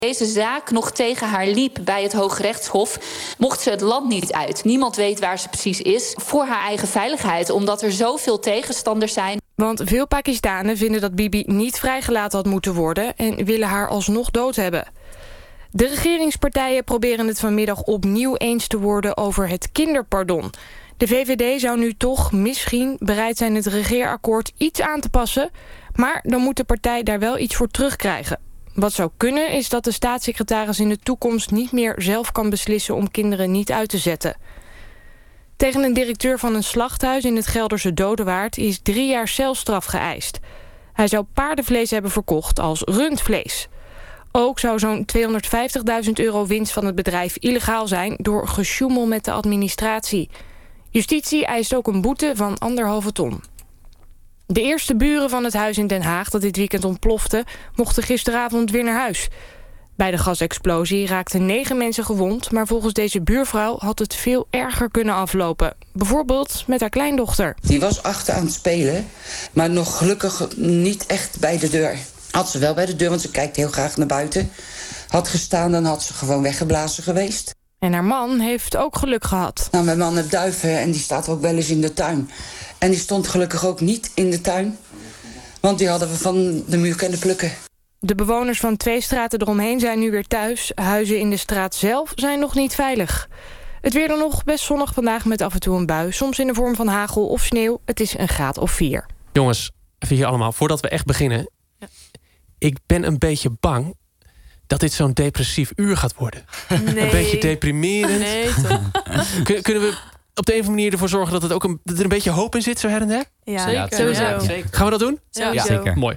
deze zaak nog tegen haar liep bij het Hooggerechtshof, mocht ze het land niet uit. Niemand weet waar ze precies is, voor haar eigen veiligheid, omdat er zoveel tegenstanders zijn. Want veel Pakistanen vinden dat Bibi niet vrijgelaten had moeten worden en willen haar alsnog dood hebben. De regeringspartijen proberen het vanmiddag opnieuw eens te worden over het kinderpardon. De VVD zou nu toch misschien bereid zijn het regeerakkoord iets aan te passen, maar dan moet de partij daar wel iets voor terugkrijgen. Wat zou kunnen is dat de staatssecretaris in de toekomst niet meer zelf kan beslissen om kinderen niet uit te zetten. Tegen een directeur van een slachthuis in het Gelderse Dodewaard is 3 jaar celstraf geëist. Hij zou paardenvlees hebben verkocht als rundvlees. Ook zou zo'n €250.000 winst van het bedrijf illegaal zijn door gesjoemel met de administratie. Justitie eist ook een boete van 1,5 ton. De eerste buren van het huis in Den Haag dat dit weekend ontplofte, mochten gisteravond weer naar huis. Bij de gasexplosie raakten 9 mensen gewond, maar volgens deze buurvrouw had het veel erger kunnen aflopen. Bijvoorbeeld met haar kleindochter. Die was achter aan het spelen, maar nog gelukkig niet echt bij de deur. Had ze wel bij de deur, want ze kijkt heel graag naar buiten. Had gestaan, dan had ze gewoon weggeblazen geweest. En haar man heeft ook geluk gehad. Nou, mijn man heeft duiven en die staat ook wel eens in de tuin. En die stond gelukkig ook niet in de tuin, want die hadden we van de muur kunnen plukken. De bewoners van 2 straten eromheen zijn nu weer thuis. Huizen in de straat zelf zijn nog niet veilig. Het weer dan nog best zonnig vandaag met af en toe een bui. Soms in de vorm van hagel of sneeuw. Het is een graad of 4. Jongens, even hier allemaal, voordat we echt beginnen. Ja. Ik ben een beetje bang dat dit zo'n depressief uur gaat worden. Nee. Een beetje deprimerend. Nee, toch? Kunnen we op de een of andere manier ervoor zorgen dat, dat er een beetje hoop in zit, zo her en der? Ja, zeker. Sowieso. Ja, zeker. Gaan we dat doen? Ja, zeker. Mooi.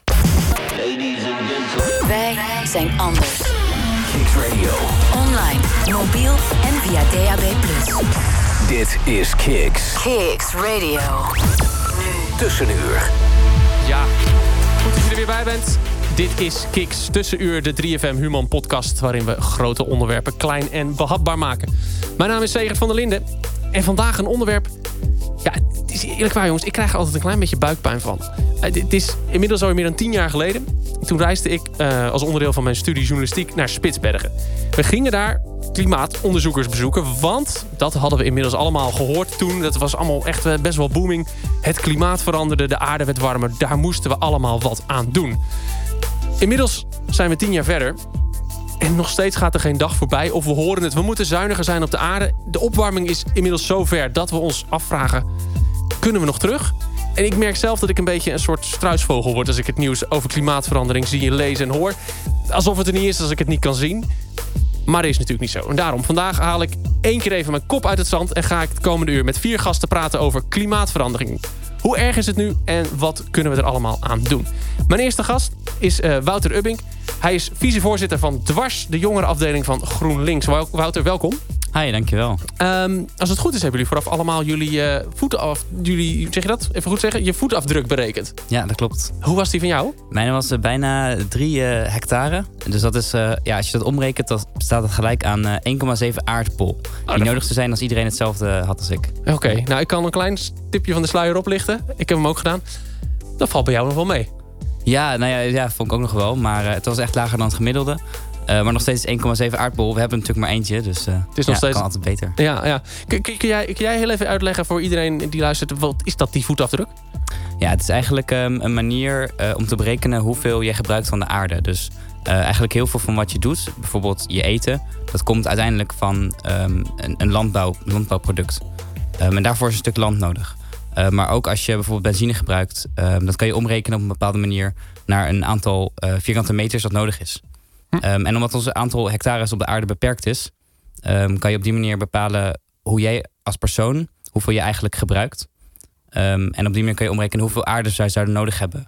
Wij zijn anders. Kicks Radio. Online, mobiel en via DAB+. Dit is Kicks. Kicks Radio. Tussenuur. Ja, goed dat je er weer bij bent. Dit is Kicks Tussenuur, de 3FM Human podcast, waarin we grote onderwerpen klein en behapbaar maken. Mijn naam is Segert van der Linden. En vandaag een onderwerp. Ja, het is eerlijk waar, jongens. Ik krijg er altijd een klein beetje buikpijn van. Het is inmiddels alweer meer dan 10 jaar geleden. Toen reisde ik als onderdeel van mijn studie journalistiek naar Spitsbergen. We gingen daar klimaatonderzoekers bezoeken. Want, dat hadden we inmiddels allemaal gehoord toen. Dat was allemaal echt best wel booming. Het klimaat veranderde, de aarde werd warmer. Daar moesten we allemaal wat aan doen. Inmiddels zijn we 10 jaar verder. En nog steeds gaat er geen dag voorbij of we horen het. We moeten zuiniger zijn op de aarde. De opwarming is inmiddels zo ver dat we ons afvragen, kunnen we nog terug? En ik merk zelf dat ik een beetje een soort struisvogel word als ik het nieuws over klimaatverandering zie en lees en hoor. Alsof het er niet is als ik het niet kan zien. Maar dat is natuurlijk niet zo. En daarom, vandaag haal ik 1 keer even mijn kop uit het zand en ga ik het komende uur met 4 gasten praten over klimaatverandering. Hoe erg is het nu en wat kunnen we er allemaal aan doen? Mijn eerste gast is Wouter Ubbink. Hij is vicevoorzitter van Dwars, de jongerenafdeling van GroenLinks. Wouter, welkom. Hi, dankjewel. Als het goed is, hebben jullie vooraf allemaal jullie zeg je dat? Even goed zeggen? Je voetafdruk berekend. Ja, dat klopt. Hoe was die van jou? Mijn was bijna 3 hectare. Dus dat is, als je dat omrekent, dan staat het gelijk aan 1,7 aardbol. Die nodig te zijn als iedereen hetzelfde had als ik. Oké, nou ik kan een klein tipje van de sluier oplichten. Ik heb hem ook gedaan. Dat valt bij jou nog wel mee. Ja, vond ik ook nog wel. Maar het was echt lager dan het gemiddelde. Maar nog steeds 1,7 aardbol. We hebben natuurlijk maar eentje, dus het is nog steeds kan altijd beter. Ja. Kun jij heel even uitleggen voor iedereen die luistert, wat is dat, die voetafdruk? Ja, het is eigenlijk een manier om te berekenen hoeveel je gebruikt van de aarde. Dus eigenlijk heel veel van wat je doet, bijvoorbeeld je eten, dat komt uiteindelijk van een landbouwproduct. En daarvoor is een stuk land nodig. Maar ook als je bijvoorbeeld benzine gebruikt, dat kan je omrekenen op een bepaalde manier naar een aantal vierkante meters dat nodig is. En omdat ons aantal hectares op de aarde beperkt is, kan je op die manier bepalen hoe jij als persoon, hoeveel je eigenlijk gebruikt. En op die manier kan je omrekenen hoeveel aarde zij zouden nodig hebben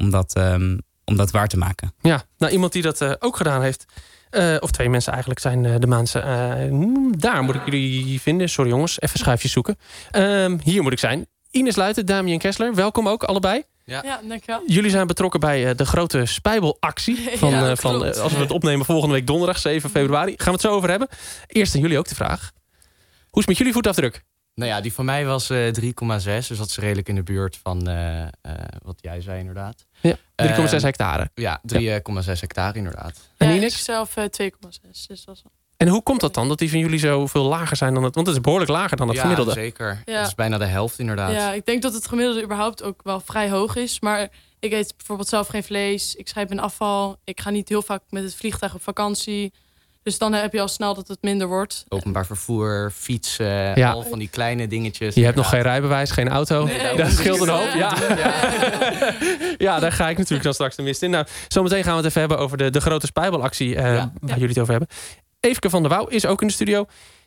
om dat waar te maken. Ja, nou iemand die dat ook gedaan heeft, of 2 mensen eigenlijk zijn de mensen. Daar moet ik jullie vinden. Sorry jongens, even schuifjes zoeken. Hier moet ik zijn. Ines Luiten, Damien Kessler, welkom ook allebei. Ja, dankjewel. Jullie zijn betrokken bij de grote spijbelactie. Als we het opnemen volgende week donderdag, 7 februari. Gaan we het zo over hebben. Eerst aan jullie ook de vraag. Hoe is het met jullie voetafdruk? Nou ja, die van mij was 3,6. Dus dat is redelijk in de buurt van wat jij zei inderdaad. Ja, 3,6 hectare. Ja, 3,6 hectare inderdaad. Ja, En ik Ines? zelf 2,6. Dus dat is En hoe komt dat dan, dat die van jullie zoveel lager zijn dan het... Want het is behoorlijk lager dan het gemiddelde. Zeker. Ja. Dat is bijna de helft inderdaad. Ja, ik denk dat het gemiddelde überhaupt ook wel vrij hoog is. Maar ik eet bijvoorbeeld zelf geen vlees. Ik schrijf mijn afval. Ik ga niet heel vaak met het vliegtuig op vakantie. Dus dan heb je al snel dat het minder wordt. Openbaar vervoer, fietsen, al van die kleine dingetjes. Je hebt nog geen rijbewijs, geen auto. Nee, dat scheelt een hoop. Ja. Ja, daar ga ik natuurlijk dan straks de mist in. Nou, zometeen gaan we het even hebben over de grote spijbelactie waar jullie het over hebben. Eefke van der Wouw is ook in de studio.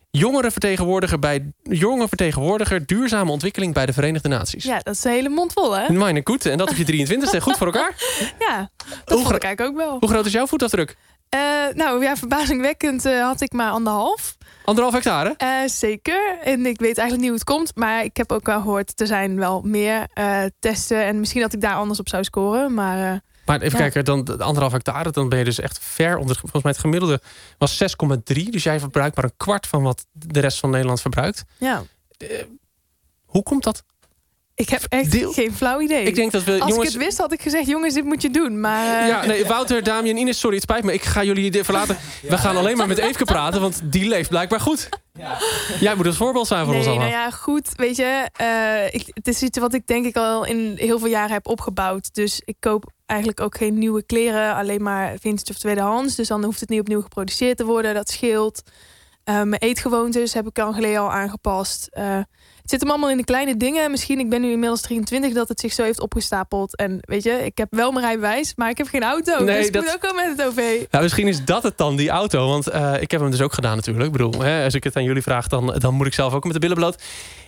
Jongerenvertegenwoordiger duurzame ontwikkeling bij de Verenigde Naties. Ja, dat is een hele mond vol, hè? Mijn goed, en dat op je 23e. Goed voor elkaar? Ja, dat vond ik eigenlijk ook wel. Hoe groot is jouw voetafdruk? Nou ja, verbazingwekkend had ik maar 1,5. 1,5 hectare? Zeker. En ik weet eigenlijk niet hoe het komt. Maar ik heb ook wel gehoord, er zijn wel meer testen. En misschien dat ik daar anders op zou scoren. Maar even kijken, dan 1,5 hectare. Dan ben je dus echt ver onder. Volgens mij het gemiddelde was 6,3. Dus jij verbruikt maar een kwart van wat de rest van Nederland verbruikt. Ja. Hoe komt dat? Ik heb echt geen flauw idee. Ik denk dat we, Als ik het wist, had ik gezegd, jongens, dit moet je doen. Maar, Ja, nee, Wouter, Damian, Ines, sorry, het spijt me. Ik ga jullie verlaten. We gaan alleen maar met Eefke praten, want die leeft blijkbaar goed. Ja. Jij moet het voorbeeld zijn voor ons allemaal. Nou ja, goed, weet je. Het is iets wat ik denk ik al in heel veel jaren heb opgebouwd. Dus ik koop eigenlijk ook geen nieuwe kleren. Alleen maar vintage of tweedehands. Dus dan hoeft het niet opnieuw geproduceerd te worden. Dat scheelt. Mijn eetgewoontes heb ik al geleden al aangepast. Het zit hem allemaal in de kleine dingen. Misschien, ik ben nu inmiddels 23, dat het zich zo heeft opgestapeld. En weet je, ik heb wel mijn rijbewijs, maar ik heb geen auto. Nee, dus ik moet ook wel met het OV. Nou, misschien is dat het dan, die auto. Want ik heb hem dus ook gedaan natuurlijk. Ik bedoel, als ik het aan jullie vraag, dan moet ik zelf ook met de billen bloot.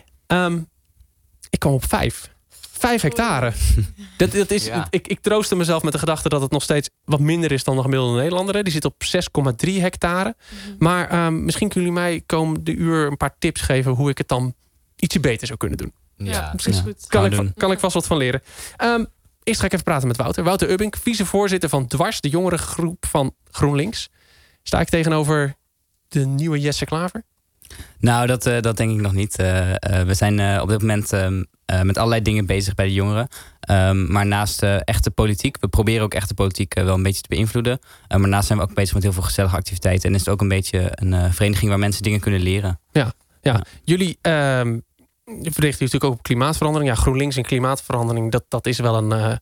Ik kwam op 5 hectare. Dat is, ik troostte mezelf met de gedachte dat het nog steeds wat minder is dan de gemiddelde Nederlander. Die zit op 6,3 hectare. Maar misschien kunnen jullie mij komende uur een paar tips geven hoe ik het dan ietsje beter zou kunnen doen. Ja, precies goed. Kan ik vast wat van leren. Eerst ga ik even praten met Wouter. Wouter Ubbink, vicevoorzitter van Dwars, de jongerengroep van GroenLinks. Sta ik tegenover de nieuwe Jesse Klaver? Nou, dat denk ik nog niet. We zijn op dit moment met allerlei dingen bezig bij de jongeren. Maar naast echte politiek, we proberen ook echte politiek wel een beetje te beïnvloeden. Maar naast zijn we ook bezig met heel veel gezellige activiteiten. En is het ook een beetje een vereniging waar mensen dingen kunnen leren. Ja. Jullie verrichten natuurlijk ook op klimaatverandering. Ja, GroenLinks en klimaatverandering, dat is wel een...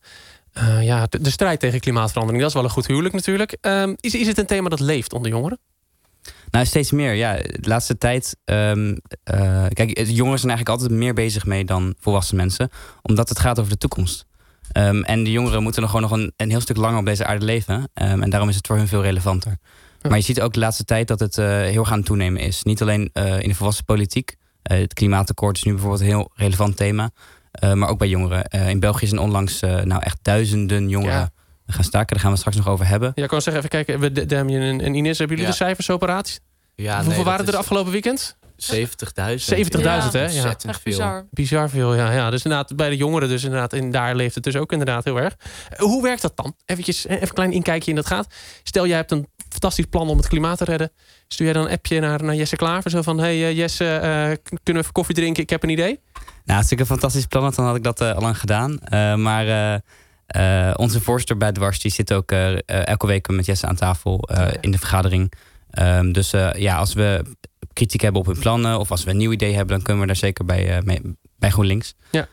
de strijd tegen klimaatverandering, dat is wel een goed huwelijk natuurlijk. Is het een thema dat leeft onder jongeren? Nou, steeds meer. Ja, de laatste tijd... kijk, jongeren zijn eigenlijk altijd meer bezig mee dan volwassen mensen. Omdat het gaat over de toekomst. En de jongeren moeten nog een heel stuk langer op deze aarde leven. En daarom is het voor hun veel relevanter. Ja. Maar je ziet ook de laatste tijd dat het heel erg aan het toenemen is. Niet alleen in de volwassen politiek. Het klimaatakkoord is nu bijvoorbeeld een heel relevant thema. Maar ook bij jongeren. In België zijn onlangs echt duizenden jongeren gaan staken. Daar gaan we het straks nog over hebben. Ja, ik kan zeggen, even kijken. Damian en Ines, hebben jullie de cijfers zo paraat? Ja, hoeveel waren er de afgelopen weekend? 70.000. 70.000, hè? Ja. Echt veel. Bizar veel, ja. Dus inderdaad, bij de jongeren dus inderdaad. En daar leeft het dus ook inderdaad heel erg. Hoe werkt dat dan? Even een klein inkijkje in dat gaat. Stel, jij hebt een fantastisch plan om het klimaat te redden. Stuur jij dan een appje naar Jesse Klaver? Zo van, hey Jesse, kunnen we even koffie drinken? Ik heb een idee. Nou, als ik een fantastisch plan had, dan had ik dat al lang gedaan. Maar onze voorzitter bij Dwars, die zit ook elke week met Jesse aan tafel in de vergadering. Dus als we kritiek hebben op hun plannen of als we een nieuw idee hebben, dan kunnen we daar zeker bij GroenLinks. Ja.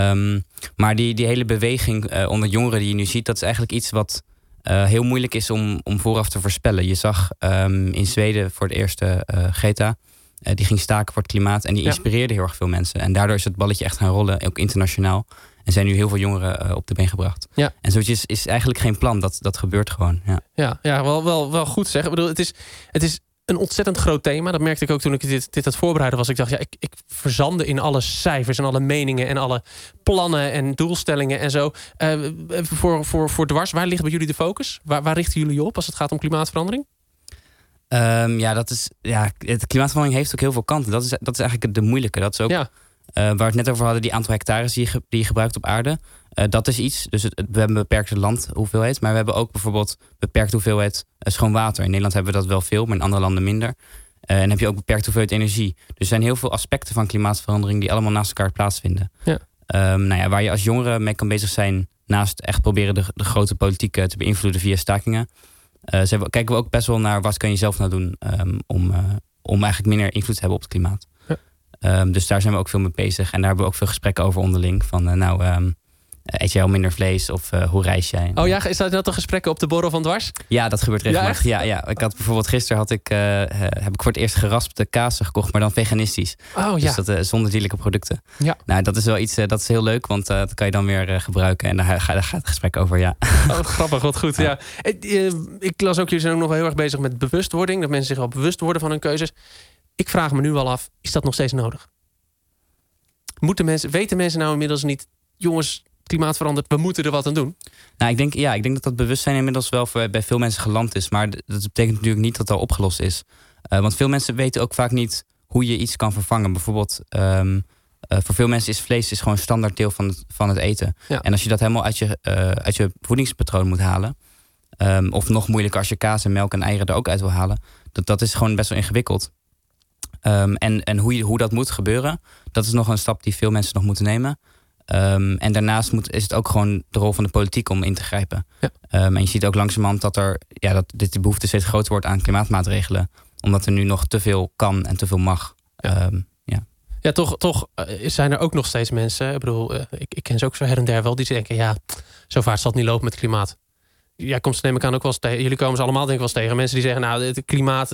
Maar die hele beweging onder jongeren die je nu ziet, dat is eigenlijk iets wat heel moeilijk is om vooraf te voorspellen. Je zag in Zweden voor het eerst Greta. Die ging staken voor het klimaat en die inspireerde heel erg veel mensen. En daardoor is het balletje echt gaan rollen, ook internationaal. En zijn nu heel veel jongeren op de been gebracht. Ja. En zoiets is eigenlijk geen plan. Dat gebeurt gewoon. Ja, wel goed zeg. Ik bedoel, het is een ontzettend groot thema. Dat merkte ik ook toen ik dit aan het voorbereiden was. Ik dacht, ik verzande in alle cijfers en alle meningen en alle plannen en doelstellingen en zo. Voor Dwars, waar ligt bij jullie de focus? Waar richten jullie op als het gaat om klimaatverandering? Het klimaatverandering heeft ook heel veel kanten. Dat is eigenlijk de moeilijke. Dat is ook waar we het net over hadden, die aantal hectares die je gebruikt op aarde. Dat is iets. Dus we hebben een beperkte landhoeveelheid. Maar we hebben ook bijvoorbeeld beperkte hoeveelheid schoon water. In Nederland hebben we dat wel veel, maar in andere landen minder. En heb je ook beperkt hoeveelheid energie. Dus er zijn heel veel aspecten van klimaatverandering die allemaal naast elkaar plaatsvinden. Ja. Waar je als jongere mee kan bezig zijn, naast echt proberen de grote politiek te beïnvloeden via stakingen, kijken we ook best wel naar wat kan je zelf nou doen om eigenlijk minder invloed te hebben op het klimaat. Ja. Dus daar zijn we ook veel mee bezig. En daar hebben we ook veel gesprekken over onderling. Van eet jij al minder vlees of hoe reis jij? Oh ja, is dat een gesprekken op de borrel van Dwars? Ja, dat gebeurt regelmatig. Ja. Ik had bijvoorbeeld gisteren heb ik voor het eerst geraspte kaas gekocht, maar dan veganistisch. Oh ja. Dus dat zonder dierlijke producten. Ja. Nou, dat is wel iets, dat is heel leuk, want dat kan je dan weer gebruiken. En daar gaat het gesprek over, ja. Oh, grappig, wat goed. Ja. Ik las ook, jullie zijn ook nog wel heel erg bezig met bewustwording. Dat mensen zich wel bewust worden van hun keuzes. Ik vraag me nu wel af, is dat nog steeds nodig? Weten mensen nou inmiddels niet, jongens, klimaat verandert, we moeten er wat aan doen? Nou, ik denk dat bewustzijn inmiddels wel bij veel mensen geland is. Maar dat betekent natuurlijk niet dat het al opgelost is. Want veel mensen weten ook vaak niet hoe je iets kan vervangen. Bijvoorbeeld, voor veel mensen is vlees gewoon een standaard deel van het eten. Ja. En als je dat helemaal uit je voedingspatroon moet halen, of nog moeilijker als je kaas en melk en eieren er ook uit wil halen, dat is gewoon best wel ingewikkeld. En hoe dat moet gebeuren, dat is nog een stap die veel mensen nog moeten nemen. En daarnaast is het ook gewoon de rol van de politiek om in te grijpen. Ja. En je ziet ook langzamerhand dat de behoefte steeds groter wordt aan klimaatmaatregelen, omdat er nu nog te veel kan en te veel mag. Ja. Ja, toch zijn er ook nog steeds mensen. Ik bedoel, ik ken ze ook zo her en der wel, die denken, ja, zo vaart zal het niet lopen met het klimaat. Jij komt ze, neem ik aan, ook wel eens tegen. Jullie komen ze allemaal denk ik wel eens tegen. Mensen die zeggen, nou, het klimaat,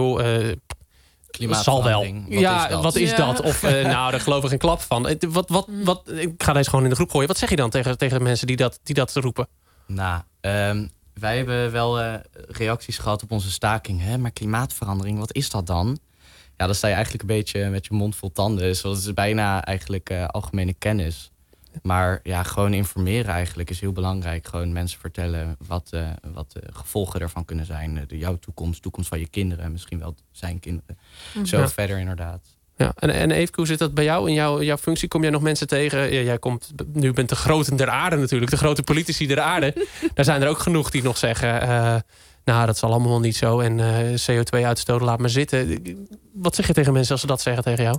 zal wel. Wat is dat? Of daar geloven we geen klap van. Ik ga deze gewoon in de groep gooien. Wat zeg je dan tegen mensen die dat roepen? Nou, wij hebben wel reacties gehad op onze staking. Hè? Maar klimaatverandering, wat is dat dan? Ja, dan sta je eigenlijk een beetje met je mond vol tanden. Dus dat is bijna eigenlijk algemene kennis. Maar ja, gewoon informeren eigenlijk is heel belangrijk. Gewoon mensen vertellen wat de gevolgen daarvan kunnen zijn. Jouw toekomst van je kinderen, misschien wel zijn kinderen. Zo verder inderdaad. Ja. En Eefke, hoe zit dat bij jou? In jouw functie kom jij nog mensen tegen? Jij bent de groten der aarde natuurlijk. De grote politici der aarde. Daar zijn er ook genoeg die nog zeggen, dat zal allemaal niet zo. En CO2-uitstoot, laat maar zitten. Wat zeg je tegen mensen als ze dat zeggen tegen jou?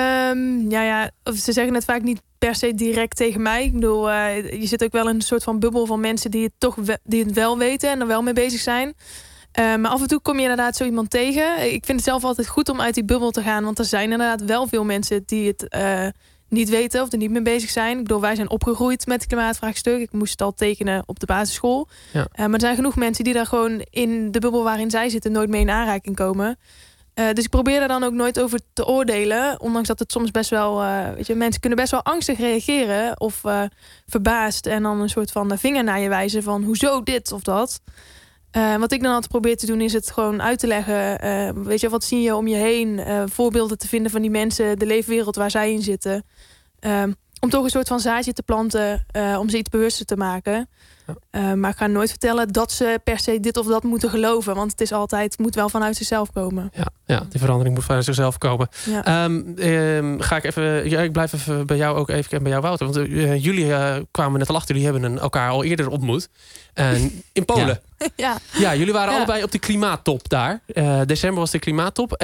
Ze zeggen het vaak niet per se direct tegen mij. Ik bedoel, je zit ook wel in een soort van bubbel van mensen die het wel weten en er wel mee bezig zijn. Maar af en toe kom je inderdaad zo iemand tegen. Ik vind het zelf altijd goed om uit die bubbel te gaan, want er zijn inderdaad wel veel mensen die het niet weten of er niet mee bezig zijn. Ik bedoel, wij zijn opgegroeid met het klimaatvraagstuk. Ik moest het al tekenen op de basisschool. Ja. Maar er zijn genoeg mensen die daar gewoon in de bubbel waarin zij zitten nooit mee in aanraking komen. Dus ik probeer daar dan ook nooit over te oordelen. Ondanks dat het soms best wel... mensen kunnen best wel angstig reageren of verbaasd en dan een soort van vinger naar je wijzen van hoezo dit of dat. Wat ik dan altijd probeer te doen is het gewoon uit te leggen. Wat zie je om je heen? Voorbeelden te vinden van die mensen, de leefwereld waar zij in zitten. Om toch een soort van zaadje te planten, om ze iets bewuster te maken. Maar ik ga nooit vertellen dat ze per se dit of dat moeten geloven. Want het moet wel vanuit zichzelf komen. Ja, die verandering moet vanuit zichzelf komen. Ja. Ga ik even. Ja, ik blijf even bij jou ook even en bij jou, Wouter. Want jullie kwamen net al achter. Jullie hebben elkaar al eerder ontmoet. In Polen. Ja, jullie waren allebei op de klimaattop daar. December was de klimaattop.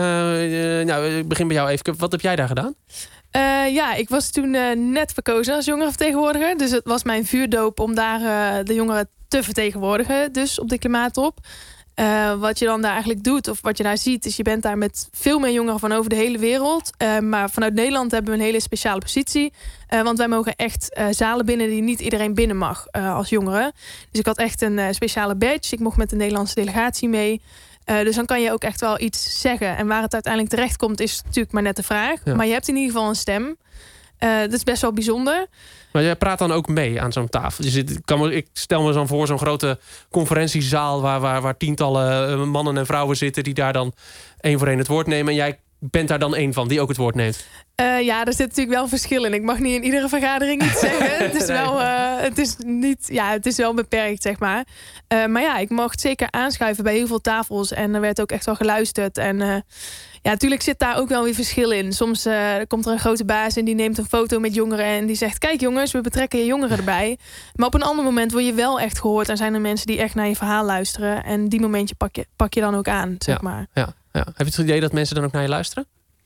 Even, ik begin bij jou even. Wat heb jij daar gedaan? Ik was toen net verkozen als jongerenvertegenwoordiger. Dus het was mijn vuurdoop om daar de jongeren te vertegenwoordigen. Dus op de klimaattop. Wat je dan daar eigenlijk doet, of wat je daar ziet, is je bent daar met veel meer jongeren van over de hele wereld. Maar vanuit Nederland hebben we een hele speciale positie. Want wij mogen echt zalen binnen die niet iedereen binnen mag als jongeren. Dus ik had echt een speciale badge. Ik mocht met de Nederlandse delegatie mee. Dus dan kan je ook echt wel iets zeggen. En waar het uiteindelijk terecht komt, is natuurlijk maar net de vraag. Ja. Maar je hebt in ieder geval een stem. Dat is best wel bijzonder. Maar jij praat dan ook mee aan zo'n tafel. Ik stel me dan voor zo'n grote conferentiezaal waar tientallen mannen en vrouwen zitten die daar dan één voor één het woord nemen. En jij bent daar dan één van die ook het woord neemt. Er zit natuurlijk wel verschil in. Ik mag niet in iedere vergadering iets zeggen. Het is wel beperkt, zeg maar. Maar ik mocht zeker aanschuiven bij heel veel tafels. En er werd ook echt wel geluisterd. En natuurlijk zit daar ook wel weer verschil in. Soms komt er een grote baas en die neemt een foto met jongeren en die zegt, kijk jongens, we betrekken je jongeren erbij. Maar op een ander moment word je wel echt gehoord en zijn er mensen die echt naar je verhaal luisteren. En die momentje pak je dan ook aan, zeg maar. Ja. Heb je het idee dat mensen dan ook naar je luisteren?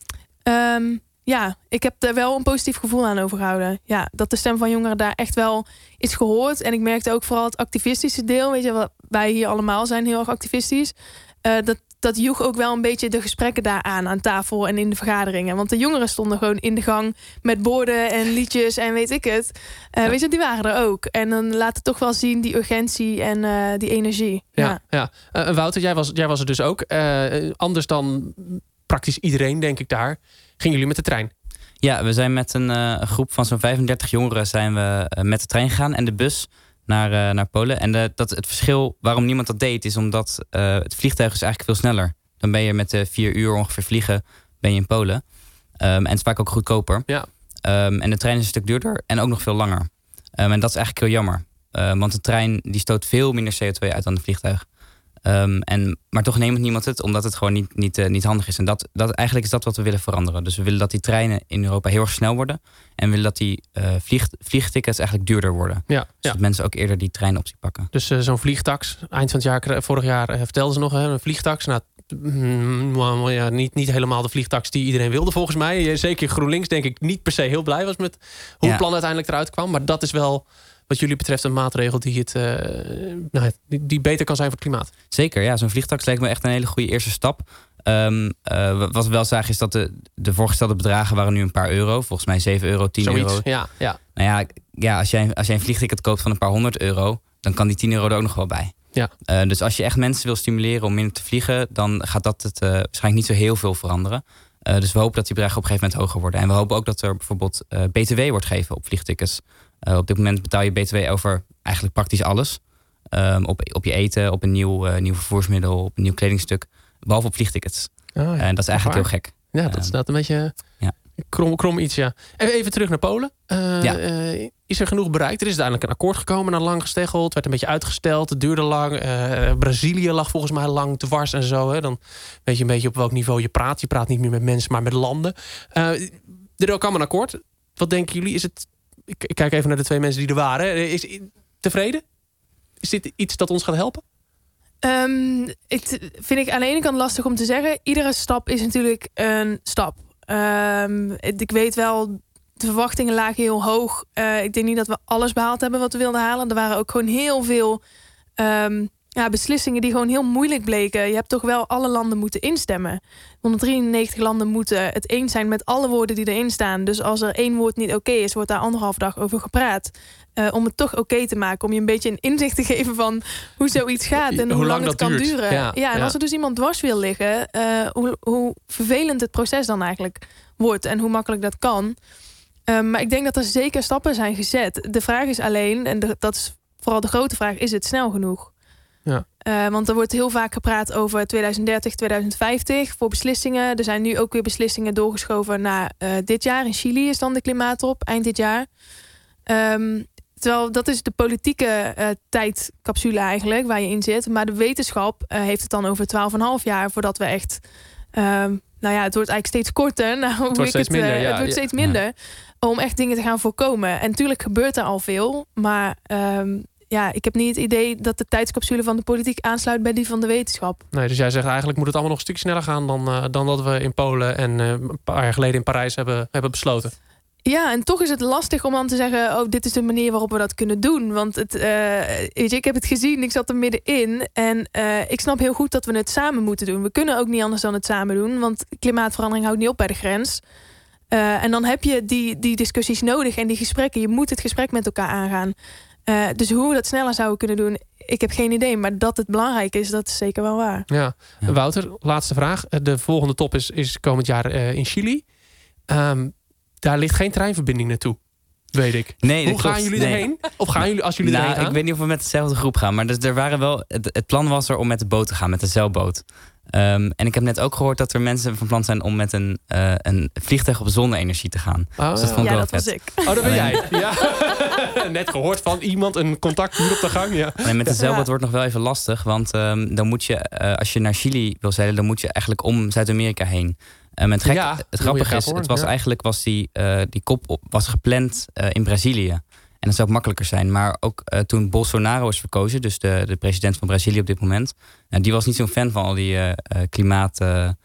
Ja, ik heb er wel een positief gevoel aan overgehouden. Ja, dat de stem van jongeren daar echt wel is gehoord. En ik merkte ook vooral het activistische deel. Weet je, wij hier allemaal zijn heel erg activistisch. Dat joeg ook wel een beetje de gesprekken daar aan tafel en in de vergaderingen. Want de jongeren stonden gewoon in de gang met borden en liedjes en weet ik het. Weet je, die waren er ook. En dan laat het toch wel zien die urgentie en die energie. Ja. Wouter, jij was er dus ook. Anders dan praktisch iedereen, denk ik daar. Gingen jullie met de trein? Ja, we zijn met een groep van zo'n 35 jongeren zijn we met de trein gegaan en de bus naar Polen. En het verschil waarom niemand dat deed, is omdat het vliegtuig is eigenlijk veel sneller. Dan ben je met 4 uur ongeveer vliegen, ben je in Polen. En het is vaak ook goedkoper. Ja. En de trein is een stuk duurder en ook nog veel langer. En dat is eigenlijk heel jammer. Want de trein die stoot veel minder CO2 uit dan het vliegtuig. Maar toch neemt niemand het, omdat het gewoon niet handig is. En eigenlijk is dat wat we willen veranderen. Dus we willen dat die treinen in Europa heel erg snel worden. En we willen dat die vliegtickets eigenlijk duurder worden. Ja, zodat mensen ook eerder die treinoptie pakken. Dus zo'n vliegtax, eind van het jaar, vorig jaar vertelden ze nog, een vliegtax. Nou, niet helemaal de vliegtax die iedereen wilde volgens mij. Zeker GroenLinks denk ik niet per se heel blij was met hoe het plan uiteindelijk eruit kwam. Maar dat is wel wat jullie betreft een maatregel die beter kan zijn voor het klimaat. Zeker, ja. Zo'n vliegtax lijkt me echt een hele goede eerste stap. Wat we wel zagen is dat de voorgestelde bedragen waren nu een paar euro. Volgens mij 7 euro, 10 Zoiets, euro. Ja. Nou ja, als jij een vliegticket koopt van een paar 100 euro... dan kan die 10 euro er ook nog wel bij. Ja. Dus als je echt mensen wil stimuleren om minder te vliegen... dan gaat dat het waarschijnlijk niet zo heel veel veranderen. Dus we hopen dat die bedragen op een gegeven moment hoger worden. En we hopen ook dat er bijvoorbeeld BTW wordt gegeven op vliegtickets. Op dit moment betaal je BTW over eigenlijk praktisch alles. Op je eten, op een nieuw vervoersmiddel, op een nieuw kledingstuk. Behalve op vliegtickets. En dat is eigenlijk heel gek. Ja, dat is een beetje krom iets, ja. Even terug naar Polen. Is er genoeg bereikt? Er is uiteindelijk een akkoord gekomen, lang gesteggeld. Het werd een beetje uitgesteld, het duurde lang. Brazilië lag volgens mij lang dwars en zo. Hè. Dan weet je een beetje op welk niveau je praat. Je praat niet meer met mensen, maar met landen. Er kwam een akkoord. Wat denken jullie? Is het... Ik kijk even naar de 2 mensen die er waren. Is tevreden? Is dit iets dat ons gaat helpen? Vind ik aan de ene kant lastig om te zeggen. Iedere stap is natuurlijk een stap. Ik weet wel, de verwachtingen lagen heel hoog. Ik denk niet dat we alles behaald hebben wat we wilden halen. Er waren ook gewoon heel veel beslissingen die gewoon heel moeilijk bleken. Je hebt toch wel alle landen moeten instemmen. 193 landen moeten het eens zijn met alle woorden die erin staan. Dus als er 1 woord niet oké is, wordt daar 1,5 dag over gepraat. Om het toch oké te maken. Om je een beetje een inzicht te geven van hoe zoiets gaat. En hoe lang het kan duren. En als er dus iemand dwars wil liggen, hoe vervelend het proces dan eigenlijk wordt. En hoe makkelijk dat kan. Maar ik denk dat er zeker stappen zijn gezet. De vraag is alleen, en dat is vooral de grote vraag, is het snel genoeg? Ja. Want er wordt heel vaak gepraat over 2030, 2050 voor beslissingen. Er zijn nu ook weer beslissingen doorgeschoven naar dit jaar. In Chili is dan de klimaattop, eind dit jaar. Terwijl dat is de politieke tijdcapsule eigenlijk, waar je in zit. Maar de wetenschap heeft het dan over 12,5 jaar voordat we echt... het wordt eigenlijk steeds korter. Het wordt steeds minder. Om echt dingen te gaan voorkomen. En natuurlijk gebeurt er al veel. Maar ik heb niet het idee dat de tijdscapsule van de politiek aansluit bij die van de wetenschap. Nee, dus jij zegt eigenlijk moet het allemaal nog een stukje sneller gaan dan dat we in Polen en een paar jaar geleden in Parijs hebben besloten. Ja, en toch is het lastig om dan te zeggen, dit is de manier waarop we dat kunnen doen. Want ik heb het gezien, ik zat er middenin. En ik snap heel goed dat we het samen moeten doen. We kunnen ook niet anders dan het samen doen. Want klimaatverandering houdt niet op bij de grens. En dan heb je die discussies nodig en die gesprekken. Je moet het gesprek met elkaar aangaan. Dus hoe we dat sneller zouden kunnen doen, ik heb geen idee. Maar dat het belangrijk is, dat is zeker wel waar. Ja. Wouter, laatste vraag. De volgende top is komend jaar in Chili. Daar ligt geen treinverbinding naartoe, weet ik. Nee, hoe gaan jullie erheen? Of gaan jullie als jullie erheen gaan? Ik weet niet of we met dezelfde groep gaan. Maar er waren wel, het plan was er om met de boot te gaan, met de zeilboot. En ik heb net ook gehoord dat er mensen van plan zijn om met een vliegtuig op zonne-energie te gaan. Dus dat vond ik wel vet. Was ik. Oh, dat ben jij. Ja. Net gehoord van iemand, een contact hier op de gang. Ja. Nee, met de zeilboot wordt nog wel even lastig. Want dan moet je, als je naar Chili wil zeilen, dan moet je eigenlijk om Zuid-Amerika heen. Het grappige is, die kop was gepland in Brazilië. En dat zou ook makkelijker zijn. Maar ook toen Bolsonaro is verkozen, dus de president van Brazilië op dit moment, die was niet zo'n fan van al die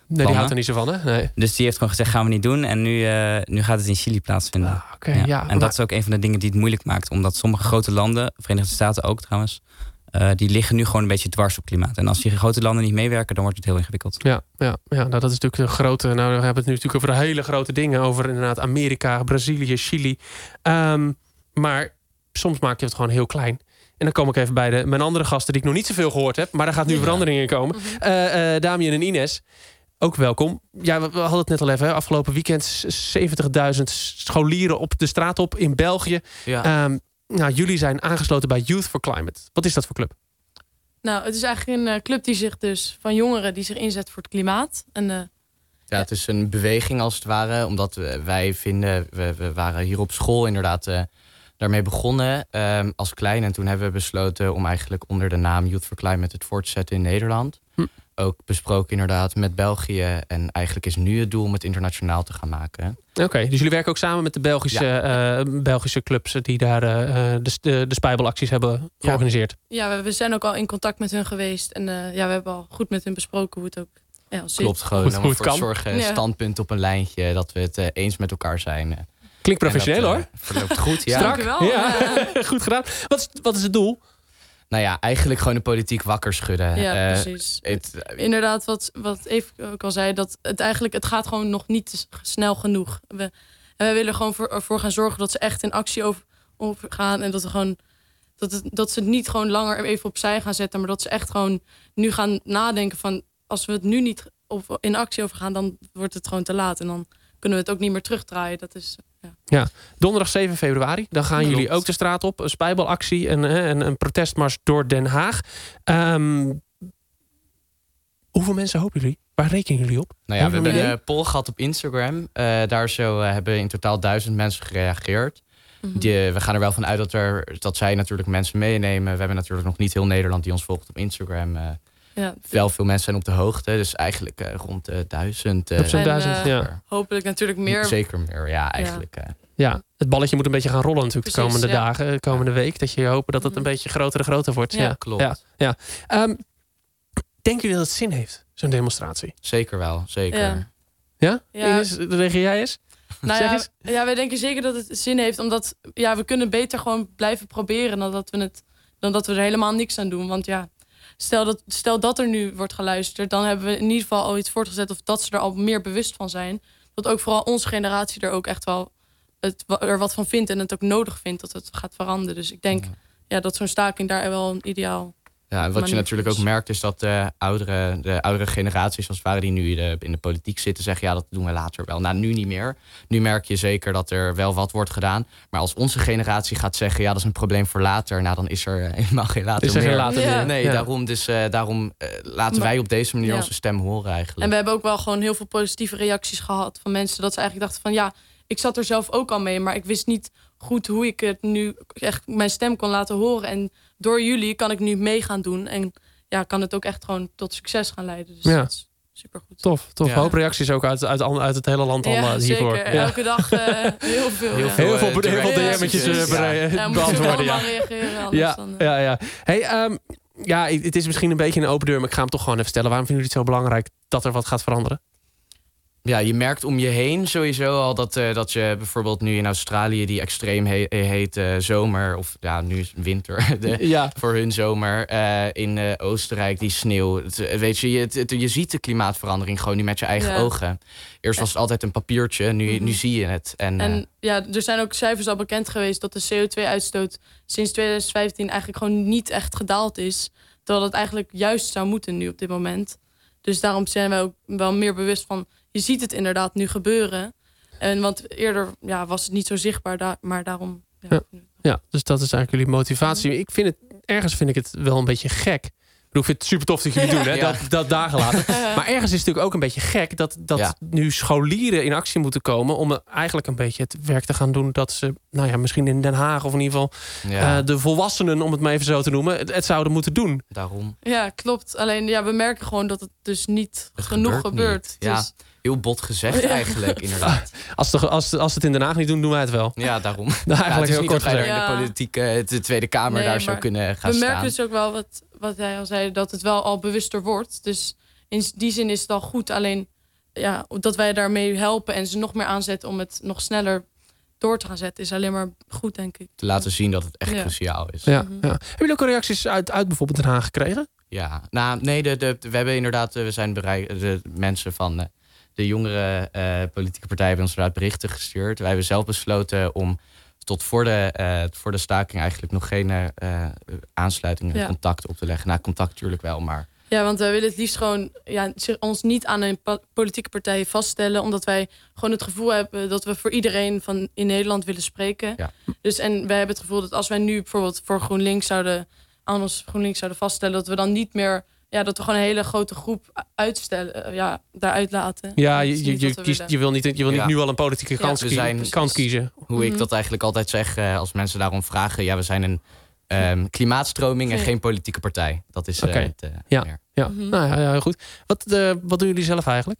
Nee, die houdt er niet zo van, hè? Nee. Dus die heeft gewoon gezegd, gaan we niet doen. En nu gaat het in Chili plaatsvinden. En dat is ook een van de dingen die het moeilijk maakt. Omdat sommige grote landen, Verenigde Staten ook trouwens... die liggen nu gewoon een beetje dwars op klimaat. En als die grote landen niet meewerken, dan wordt het heel ingewikkeld. Ja, nou, dat is natuurlijk een grote... Nou, we hebben het nu natuurlijk over hele grote dingen. Over inderdaad Amerika, Brazilië, Chili. Maar soms maak je het gewoon heel klein. En dan kom ik even bij mijn andere gasten die ik nog niet zoveel gehoord heb. Maar daar gaat nu verandering in komen. Damian en Ines, ook welkom. Ja, we hadden het net al even. Afgelopen weekend 70.000 scholieren op de straat op in België. Ja. Nou, jullie zijn aangesloten bij Youth for Climate. Wat is dat voor club? Nou, het is eigenlijk een club die zich dus van jongeren die zich inzet voor het klimaat. En, het is een beweging als het ware. Omdat wij vinden, we waren hier op school inderdaad daarmee begonnen als klein. En toen hebben we besloten om eigenlijk onder de naam Youth for Climate het voort te zetten in Nederland. Ook besproken inderdaad met België. En eigenlijk is nu het doel om het internationaal te gaan maken. Oké, dus jullie werken ook samen met de Belgische clubs die daar de spijbelacties hebben georganiseerd. Ja, we zijn ook al in contact met hun geweest. En we hebben al goed met hun besproken hoe het ook zit. Klopt, gewoon om ervoor te zorgen, standpunt op een lijntje, dat we het eens met elkaar zijn. Klinkt professioneel hoor. Verloopt goed, ja. Strak. Dank u wel. Ja. Goed gedaan. Wat is het doel? Nou ja, eigenlijk gewoon de politiek wakker schudden. Ja, precies. Inderdaad, wat Eve ook al zei, dat het gaat gewoon nog niet snel genoeg. We willen gewoon voor gaan zorgen dat ze echt in actie overgaan. En dat ze het niet gewoon langer even opzij gaan zetten. Maar dat ze echt gewoon nu gaan nadenken van, als we het nu niet in actie overgaan, dan wordt het gewoon te laat. En dan kunnen we het ook niet meer terugdraaien. Dat is... Ja, donderdag 7 februari. Dan gaan jullie ook de straat op. Een spijbelactie en een protestmars door Den Haag. Hoeveel mensen hopen jullie? Waar rekenen jullie op? Nou ja, we hebben een poll gehad op Instagram. Daar hebben in totaal 1000 mensen gereageerd. We gaan er wel van uit dat zij natuurlijk mensen meenemen. We hebben natuurlijk nog niet heel Nederland die ons volgt op Instagram. Wel veel mensen zijn op de hoogte. Dus eigenlijk rond de 1000. Op zo'n 1000, hopelijk natuurlijk meer. Zeker meer, ja, eigenlijk. Ja, het balletje moet een beetje gaan rollen natuurlijk de komende dagen, de komende week. Dat je hoopt dat het een beetje groter en groter wordt. Ja, klopt. Ja. Denken jullie dat het zin heeft, zo'n demonstratie? Zeker wel, zeker. Ja? Ines, reageer jij eens? Nou wij denken zeker dat het zin heeft. Omdat we kunnen beter gewoon blijven proberen dan dat we er helemaal niks aan doen. Want stel dat er nu wordt geluisterd, dan hebben we in ieder geval al iets voortgezet of dat ze er al meer bewust van zijn. Dat ook vooral onze generatie er ook echt wel er wat van vindt en het ook nodig vindt dat het gaat veranderen. Dus ik denk dat zo'n staking daar wel een ideaal... Ja, en wat je natuurlijk ook merkt is dat de oudere generaties, als het ware, die nu in de politiek zitten, zeggen dat doen we later wel. Nou, nu niet meer. Nu merk je zeker dat er wel wat wordt gedaan. Maar als onze generatie gaat zeggen, dat is een probleem voor later, nou, dan is er helemaal geen later meer. Geen later meer. Nee, daarom laten wij op deze manier onze stem horen eigenlijk. En we hebben ook wel gewoon heel veel positieve reacties gehad van mensen dat ze eigenlijk dachten van ik zat er zelf ook al mee, maar ik wist niet goed hoe ik het nu echt mijn stem kon laten horen. En door jullie kan ik nu mee gaan doen. En kan het ook echt gewoon tot succes gaan leiden. Dus dat is supergoed. Tof. Ja. Hoop reacties ook uit het hele land hiervoor. Zeker. Elke dag heel veel. Heel veel DM'tjes beantwoorden. Ja. Hey, het is misschien een beetje een open deur, maar ik ga hem toch gewoon even stellen. Waarom vinden jullie het zo belangrijk dat er wat gaat veranderen? Ja, je merkt om je heen sowieso al dat je bijvoorbeeld nu in Australië die extreem hete zomer, of nu is winter voor hun zomer, in Oostenrijk die sneeuw. Weet je ziet de klimaatverandering gewoon nu met je eigen ogen. Eerst was het altijd een papiertje, nu zie je het. En er zijn ook cijfers al bekend geweest dat de CO2-uitstoot sinds 2015 eigenlijk gewoon niet echt gedaald is. Terwijl het eigenlijk juist zou moeten nu op dit moment. Dus daarom zijn wij ook wel meer bewust van, je ziet het inderdaad nu gebeuren. Want eerder was het niet zo zichtbaar, maar daarom... Ja, dus dat is eigenlijk jullie motivatie. Ergens vind ik het wel een beetje gek. Ik vind het super tof dat jullie doen, hè? Dat daar gelaten. Maar ergens is het natuurlijk ook een beetje gek dat nu scholieren in actie moeten komen om eigenlijk een beetje het werk te gaan doen dat ze, misschien in Den Haag of in ieder geval de volwassenen, om het maar even zo te noemen, het zouden moeten doen. Daarom. Ja, klopt. Alleen we merken gewoon dat het dus niet genoeg gebeurt. Ja. Dus... Heel bot gezegd eigenlijk, inderdaad. Als het in Den Haag niet doen, doen wij het wel. Ja, daarom. Eigenlijk heel kort gezegd. In de politieke, de Tweede Kamer daar zou kunnen gaan staan. We merken dus ook wel wat hij al zei, dat het wel al bewuster wordt. Dus in die zin is het al goed. Alleen dat wij daarmee helpen en ze nog meer aanzetten om het nog sneller door te gaan zetten, is alleen maar goed, denk ik. Te laten zien dat het echt cruciaal is. Ja. Hebben jullie ook reacties uit bijvoorbeeld Den Haag gekregen? Ja, nee, we hebben inderdaad, we zijn bereikt, de mensen van de jongere politieke partijen hebben ons inderdaad berichten gestuurd. Wij hebben zelf besloten om tot voor de staking eigenlijk nog geen aansluiting en contact op te leggen. Nou, contact natuurlijk wel, maar... Ja, want wij willen het liefst gewoon ons niet aan een politieke partij vaststellen, omdat wij gewoon het gevoel hebben dat we voor iedereen van in Nederland willen spreken. Ja. Dus en wij hebben het gevoel dat als wij nu bijvoorbeeld voor GroenLinks zouden vaststellen, dat we dan niet meer, dat we gewoon een hele grote groep daaruit laten. Ja, je wil niet nu al een politieke kant kiezen. Hoe ik dat eigenlijk altijd zeg, als mensen daarom vragen, we zijn een klimaatstroming en geen politieke partij. Dat is het. Nou, goed. Wat doen jullie zelf eigenlijk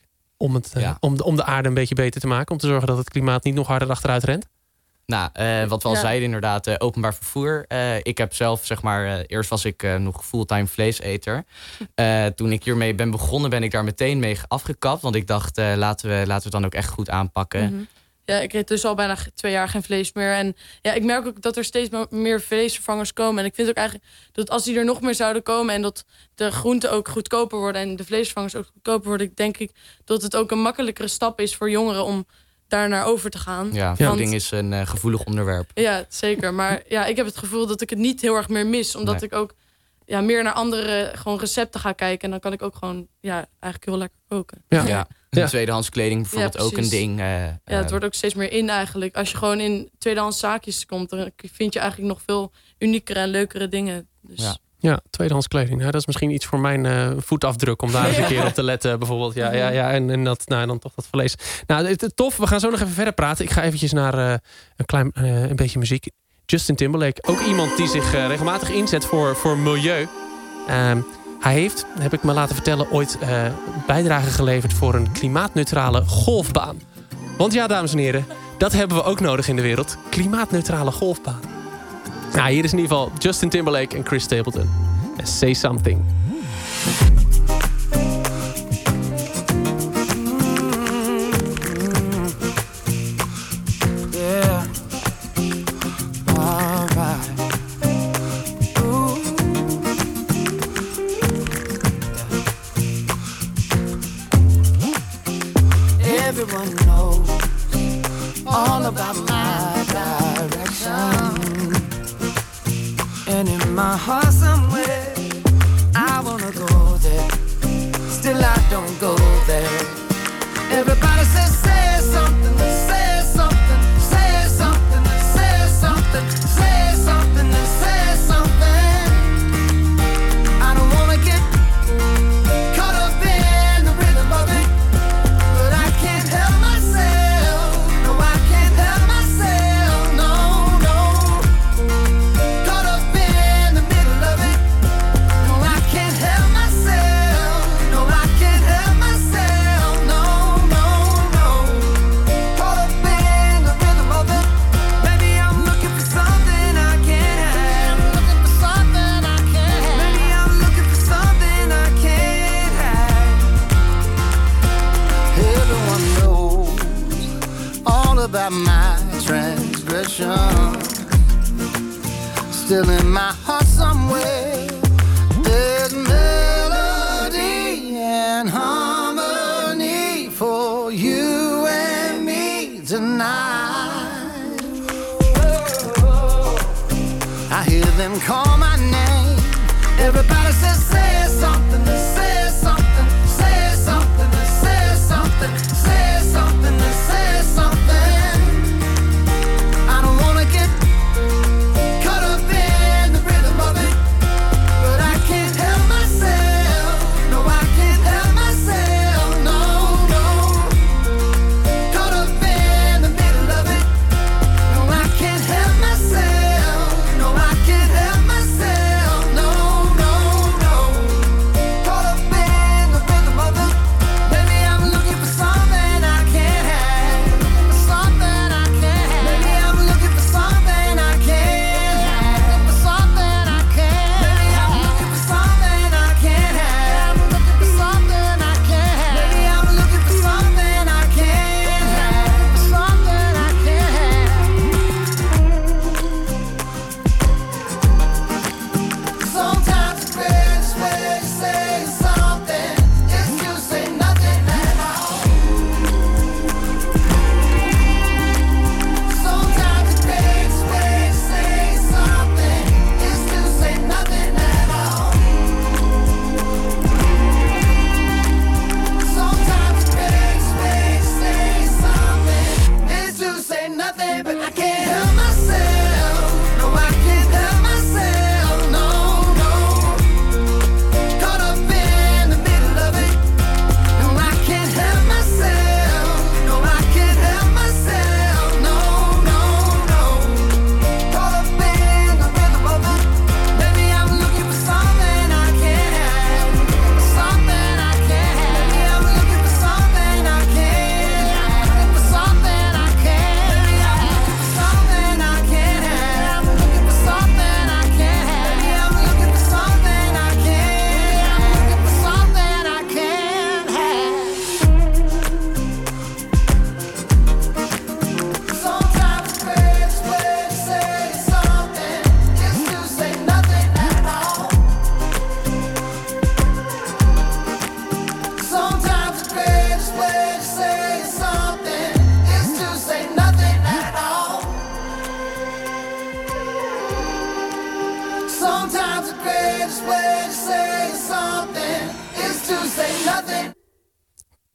om de aarde een beetje beter te maken, om te zorgen dat het klimaat niet nog harder achteruit rent? Nou, wat we al zeiden inderdaad, openbaar vervoer. Ik heb zelf, eerst was ik nog fulltime vleeseter. Toen ik hiermee ben begonnen, ben ik daar meteen mee afgekapt. Want ik dacht, laten we het dan ook echt goed aanpakken. Mm-hmm. Ja, ik eet dus al bijna 2 jaar geen vlees meer. En ik merk ook dat er steeds meer vleesvervangers komen. En ik vind ook eigenlijk dat als die er nog meer zouden komen en dat de groenten ook goedkoper worden en de vleesvervangers ook goedkoper worden, denk ik dat het ook een makkelijkere stap is voor jongeren om daar naar over te gaan. Ja, voeding is een gevoelig onderwerp. Ja, zeker. Maar ik heb het gevoel dat ik het niet heel erg meer mis. Omdat ik ook meer naar andere gewoon recepten ga kijken. En dan kan ik ook gewoon eigenlijk heel lekker koken. Ja. Tweedehands kleding bijvoorbeeld ook een ding. Het wordt ook steeds meer in eigenlijk. Als je gewoon in tweedehands zaakjes komt, dan vind je eigenlijk nog veel uniekere en leukere dingen. Dus. Ja, tweedehands kleding. Dat is misschien iets voor mijn voetafdruk om daar eens een keer op te letten bijvoorbeeld. En dan toch dat vlees. Nou, tof. We gaan zo nog even verder praten. Ik ga eventjes naar een beetje muziek. Justin Timberlake, ook iemand die zich regelmatig inzet voor milieu. Hij heeft, heb ik me laten vertellen, ooit bijdrage geleverd voor een klimaatneutrale golfbaan. Want ja, dames en heren, dat hebben we ook nodig in de wereld. Klimaatneutrale golfbaan. Nou, hier is in ieder geval Justin Timberlake en Chris Stapleton. Say Something. Everyone knows all about my direction. And in my heart somewhere, I wanna go there. Still I don't go there. Everybody says, say something, say something, say something, say something, say something, say something. I don't wanna get caught up in the rhythm of it, but I can't help myself. No, I can't help myself. No, no. Caught up in the middle of it. No, I can't help myself. No, I can't help myself. No, no, no. Caught up in the rhythm of it. Maybe I'm looking for something I can't have. Looking for something I can't have. Maybe I'm looking for something I can't have. Everyone knows all about my transgression. Still in my heart somewhere, there's melody and harmony for you and me tonight. I hear them call my name. Everybody says, say something, say something, say something, say something, say something, say something. I don't wanna get caught up in the rhythm of it, but I can't help myself. No, I can't help myself. No, no. Caught up in the middle of it. No, I can't help myself. No, I can't help myself. No, no, no.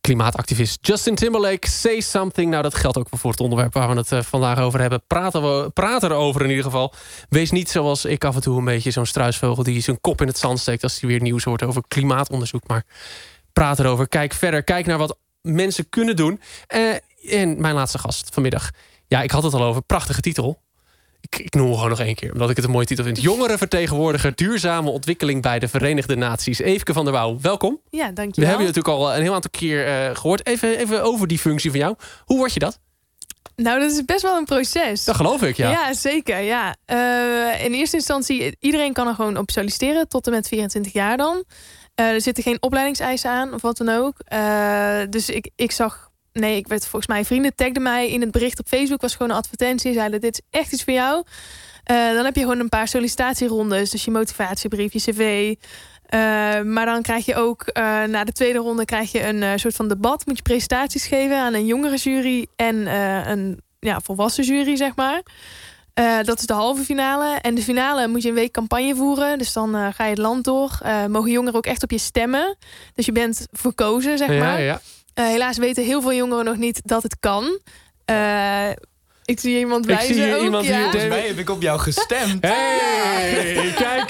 Klimaatactivist Justin Timberlake, Say Something. Nou, dat geldt ook voor het onderwerp waar we het vandaag over hebben. Praat erover in ieder geval. Wees niet zoals ik af en toe een beetje zo'n struisvogel die zijn kop in het zand steekt als hij weer nieuws hoort over klimaatonderzoek. Maar praat erover. Kijk verder. Kijk naar wat mensen kunnen doen. En mijn laatste gast vanmiddag. Ja, ik had het al over. Prachtige titel. Ik noem hem gewoon nog 1 keer, omdat ik het een mooie titel vind. Jongerenvertegenwoordiger duurzame ontwikkeling bij de Verenigde Naties. Eveke van der Wouw, welkom. Ja, dankjewel. We hebben je natuurlijk al een heel aantal keer gehoord. Even over die functie van jou. Hoe word je dat? Nou, dat is best wel een proces. Dat geloof ik, ja. Ja, zeker, ja. In eerste instantie, iedereen kan er gewoon op solliciteren. Tot en met 24 jaar dan. Er zitten geen opleidingseisen aan, of wat dan ook. Dus ik zag... Nee, ik werd volgens mij... Vrienden tagden mij in het bericht op Facebook. Was gewoon een advertentie. Zeiden, dit is echt iets voor jou. Dan heb je gewoon een paar sollicitatierondes. Dus je motivatiebrief, je cv. Maar dan krijg je ook... na de tweede ronde krijg je een soort van debat. Moet je presentaties geven aan een jongere jury. En een volwassen jury, zeg maar. Dat is de halve finale. En de finale moet je een week campagne voeren. Dus dan ga je het land door. Mogen jongeren ook echt op je stemmen. Dus je bent verkozen, zeg maar. Ja. Helaas weten heel veel jongeren nog niet dat het kan. Ik zie iemand wijzen. Ik zie ook, iemand ja. hier. Volgens mij heb ik op jou gestemd. Hey, kijk.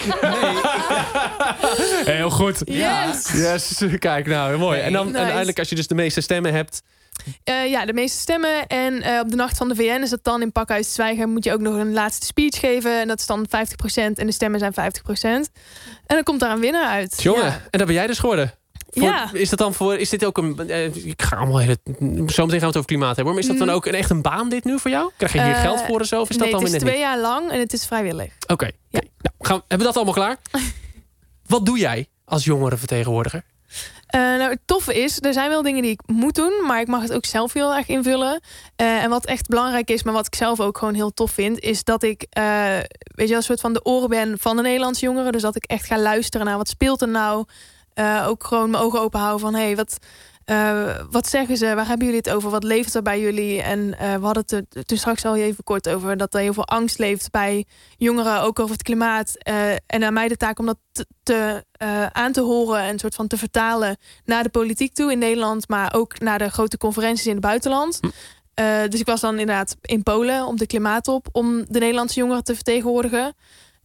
Heel goed. Yes. Kijk, nou, heel mooi. En dan nice. uiteindelijk, als je dus de meeste stemmen hebt... De meeste stemmen. En op de nacht van de VN is dat dan in Pakhuis Zwijger... moet je ook nog een laatste speech geven. En dat is dan 50%. En de stemmen zijn 50%. En dan komt daar een winnaar uit. Jongen, ja. En dat ben jij dus geworden. Ja. Is dat dan voor? Is dit ook een? Ik ga allemaal zometeen gaan we het over klimaat hebben. Maar is dat dan ook echt een baan dit nu voor jou? Krijg je hier geld voor of zo? Of is dat dan het is net 2 niet? jaar lang en het is vrijwillig. Oké. Ja. Nou, hebben we dat allemaal klaar? Wat doe jij als jongerenvertegenwoordiger? Het toffe is, er zijn wel dingen die ik moet doen, maar ik mag het ook zelf heel erg invullen. En wat echt belangrijk is, maar wat ik zelf ook gewoon heel tof vind, is dat ik een soort van de oren ben van de Nederlandse jongeren. Dus dat ik echt ga luisteren naar wat speelt er nou. Ook gewoon mijn ogen open houden van wat zeggen ze? Waar hebben jullie het over? Wat leeft er bij jullie? En we hadden het toen straks al even kort over dat er heel veel angst leeft bij jongeren, ook over het klimaat. En aan mij de taak om dat aan te horen en soort van te vertalen naar de politiek toe in Nederland, maar ook naar de grote conferenties in het buitenland. Dus ik was dan inderdaad in Polen op de klimaattop om de Nederlandse jongeren te vertegenwoordigen.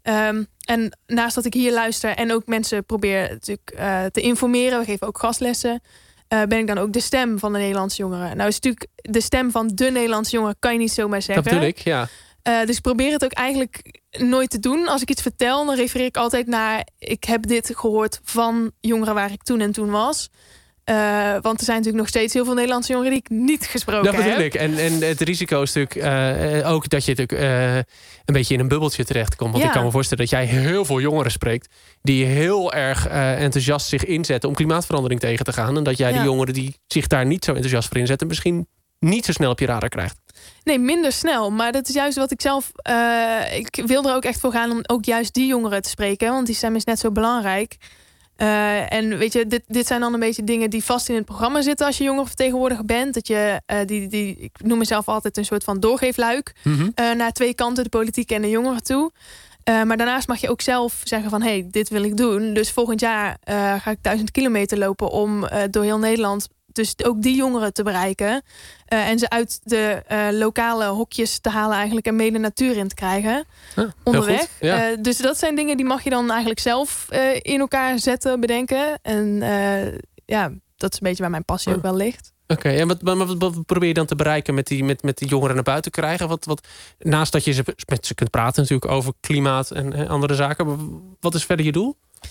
En naast dat ik hier luister en ook mensen probeer natuurlijk te informeren, we geven ook gastlessen, ben ik dan ook de stem van de Nederlandse jongeren. Nou is natuurlijk de stem van de Nederlandse jongeren kan je niet zomaar zeggen. Dat bedoel ik, ja. Dus ik probeer het ook eigenlijk nooit te doen. Als ik iets vertel, dan refereer ik altijd naar, ik heb dit gehoord van jongeren waar ik toen en toen was. Want er zijn natuurlijk nog steeds heel veel Nederlandse jongeren die ik niet gesproken heb. Dat bedoel ik. En het risico is natuurlijk ook dat je natuurlijk een beetje in een bubbeltje terechtkomt. Want ik kan me voorstellen dat jij heel veel jongeren spreekt die heel erg enthousiast zich inzetten om klimaatverandering tegen te gaan. En dat jij die jongeren die zich daar niet zo enthousiast voor inzetten misschien niet zo snel op je radar krijgt. Nee, minder snel. Maar dat is juist wat ik zelf... ik wil er ook echt voor gaan om ook juist die jongeren te spreken. Want die stem is net zo belangrijk. En weet je, dit zijn dan een beetje dingen die vast in het programma zitten als je jongerenvertegenwoordiger bent. Dat je ik noem mezelf altijd een soort van doorgeefluik naar 2 kanten, de politiek en de jongeren toe. Maar daarnaast mag je ook zelf zeggen van hey, dit wil ik doen. Dus volgend jaar ga ik 1000 kilometer lopen om door heel Nederland dus ook die jongeren te bereiken. En ze uit de lokale hokjes te halen eigenlijk en mee de natuur in te krijgen. Onderweg. Ja. Dus dat zijn dingen die mag je dan eigenlijk zelf in elkaar zetten, bedenken. En dat is een beetje waar mijn passie ook wel ligt. Oké, en wat probeer je dan te bereiken met die jongeren naar buiten te krijgen? Wat, naast dat je met ze kunt praten natuurlijk over klimaat en andere zaken. Wat is verder je doel?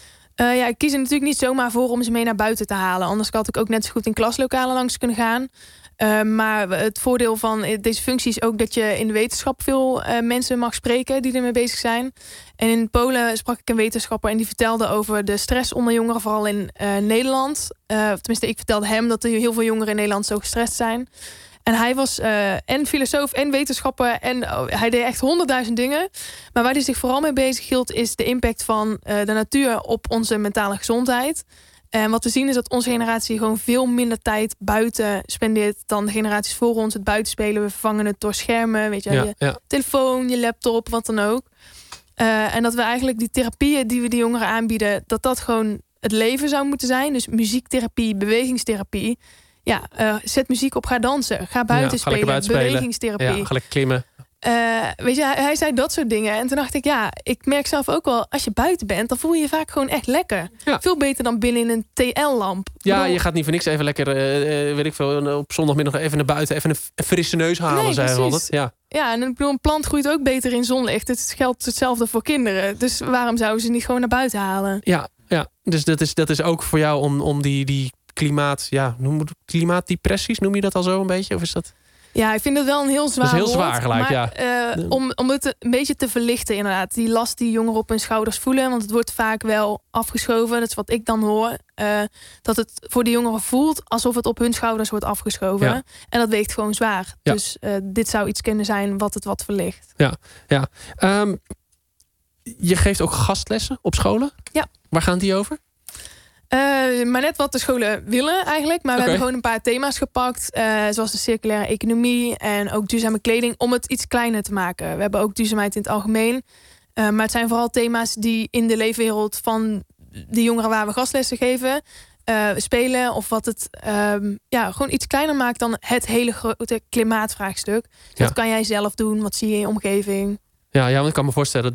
Ik kies er natuurlijk niet zomaar voor om ze mee naar buiten te halen. Anders had ik ook net zo goed in klaslokalen langs kunnen gaan. Maar het voordeel van deze functie is ook dat je in de wetenschap veel mensen mag spreken die ermee bezig zijn. En in Polen sprak ik een wetenschapper en die vertelde over de stress onder jongeren, vooral in Nederland. Tenminste, ik vertelde hem dat er heel veel jongeren in Nederland zo gestrest zijn. En hij was en filosoof en wetenschapper en hij deed echt 100.000 dingen. Maar waar hij zich vooral mee bezig hield is de impact van de natuur op onze mentale gezondheid. En wat we zien is dat onze generatie gewoon veel minder tijd buiten spendeert dan de generaties voor ons. Het buitenspelen, we vervangen het door schermen, weet je, je telefoon, je laptop, wat dan ook. En dat we eigenlijk die therapieën die we die jongeren aanbieden, dat gewoon het leven zou moeten zijn. Dus muziektherapie, bewegingstherapie. zet muziek op, ga dansen. Ga buiten spelen, bewegingstherapie. Ja, ga lekker klimmen. Weet je, hij zei dat soort dingen. En toen dacht ik, ik merk zelf ook wel... als je buiten bent, dan voel je je vaak gewoon echt lekker. Ja. Veel beter dan binnen in een TL-lamp. Ja, je gaat niet voor niks even lekker... weet ik veel, op zondagmiddag even naar buiten... even een frisse neus halen, zei hij altijd. Ja, en ik bedoel, een plant groeit ook beter in zonlicht. Het geldt hetzelfde voor kinderen. Dus waarom zouden ze niet gewoon naar buiten halen? Ja. Dus dat is ook voor jou om die klimaatdepressies, noem je dat al zo een beetje? Of is dat... Ja, ik vind het wel een heel zwaar woord. Dat is heel zwaar gelijk, maar, om het een beetje te verlichten inderdaad. Die last die jongeren op hun schouders voelen. Want het wordt vaak wel afgeschoven. Dat is wat ik dan hoor. Dat het voor de jongeren voelt alsof het op hun schouders wordt afgeschoven. Ja. En dat weegt gewoon zwaar. Ja. Dus dit zou iets kunnen zijn wat het wat verlicht. Ja. Je geeft ook gastlessen op scholen? Ja. Waar gaan die over? Maar net wat de scholen willen eigenlijk. Maar we hebben gewoon een paar thema's gepakt. Zoals de circulaire economie en ook duurzame kleding. Om het iets kleiner te maken. We hebben ook duurzaamheid in het algemeen. Maar het zijn vooral thema's die in de leefwereld van de jongeren waar we gastlessen geven spelen. Of wat het gewoon iets kleiner maakt dan het hele grote klimaatvraagstuk. Dus wat kan jij zelf doen? Wat zie je in je omgeving? Ja, want ik kan me voorstellen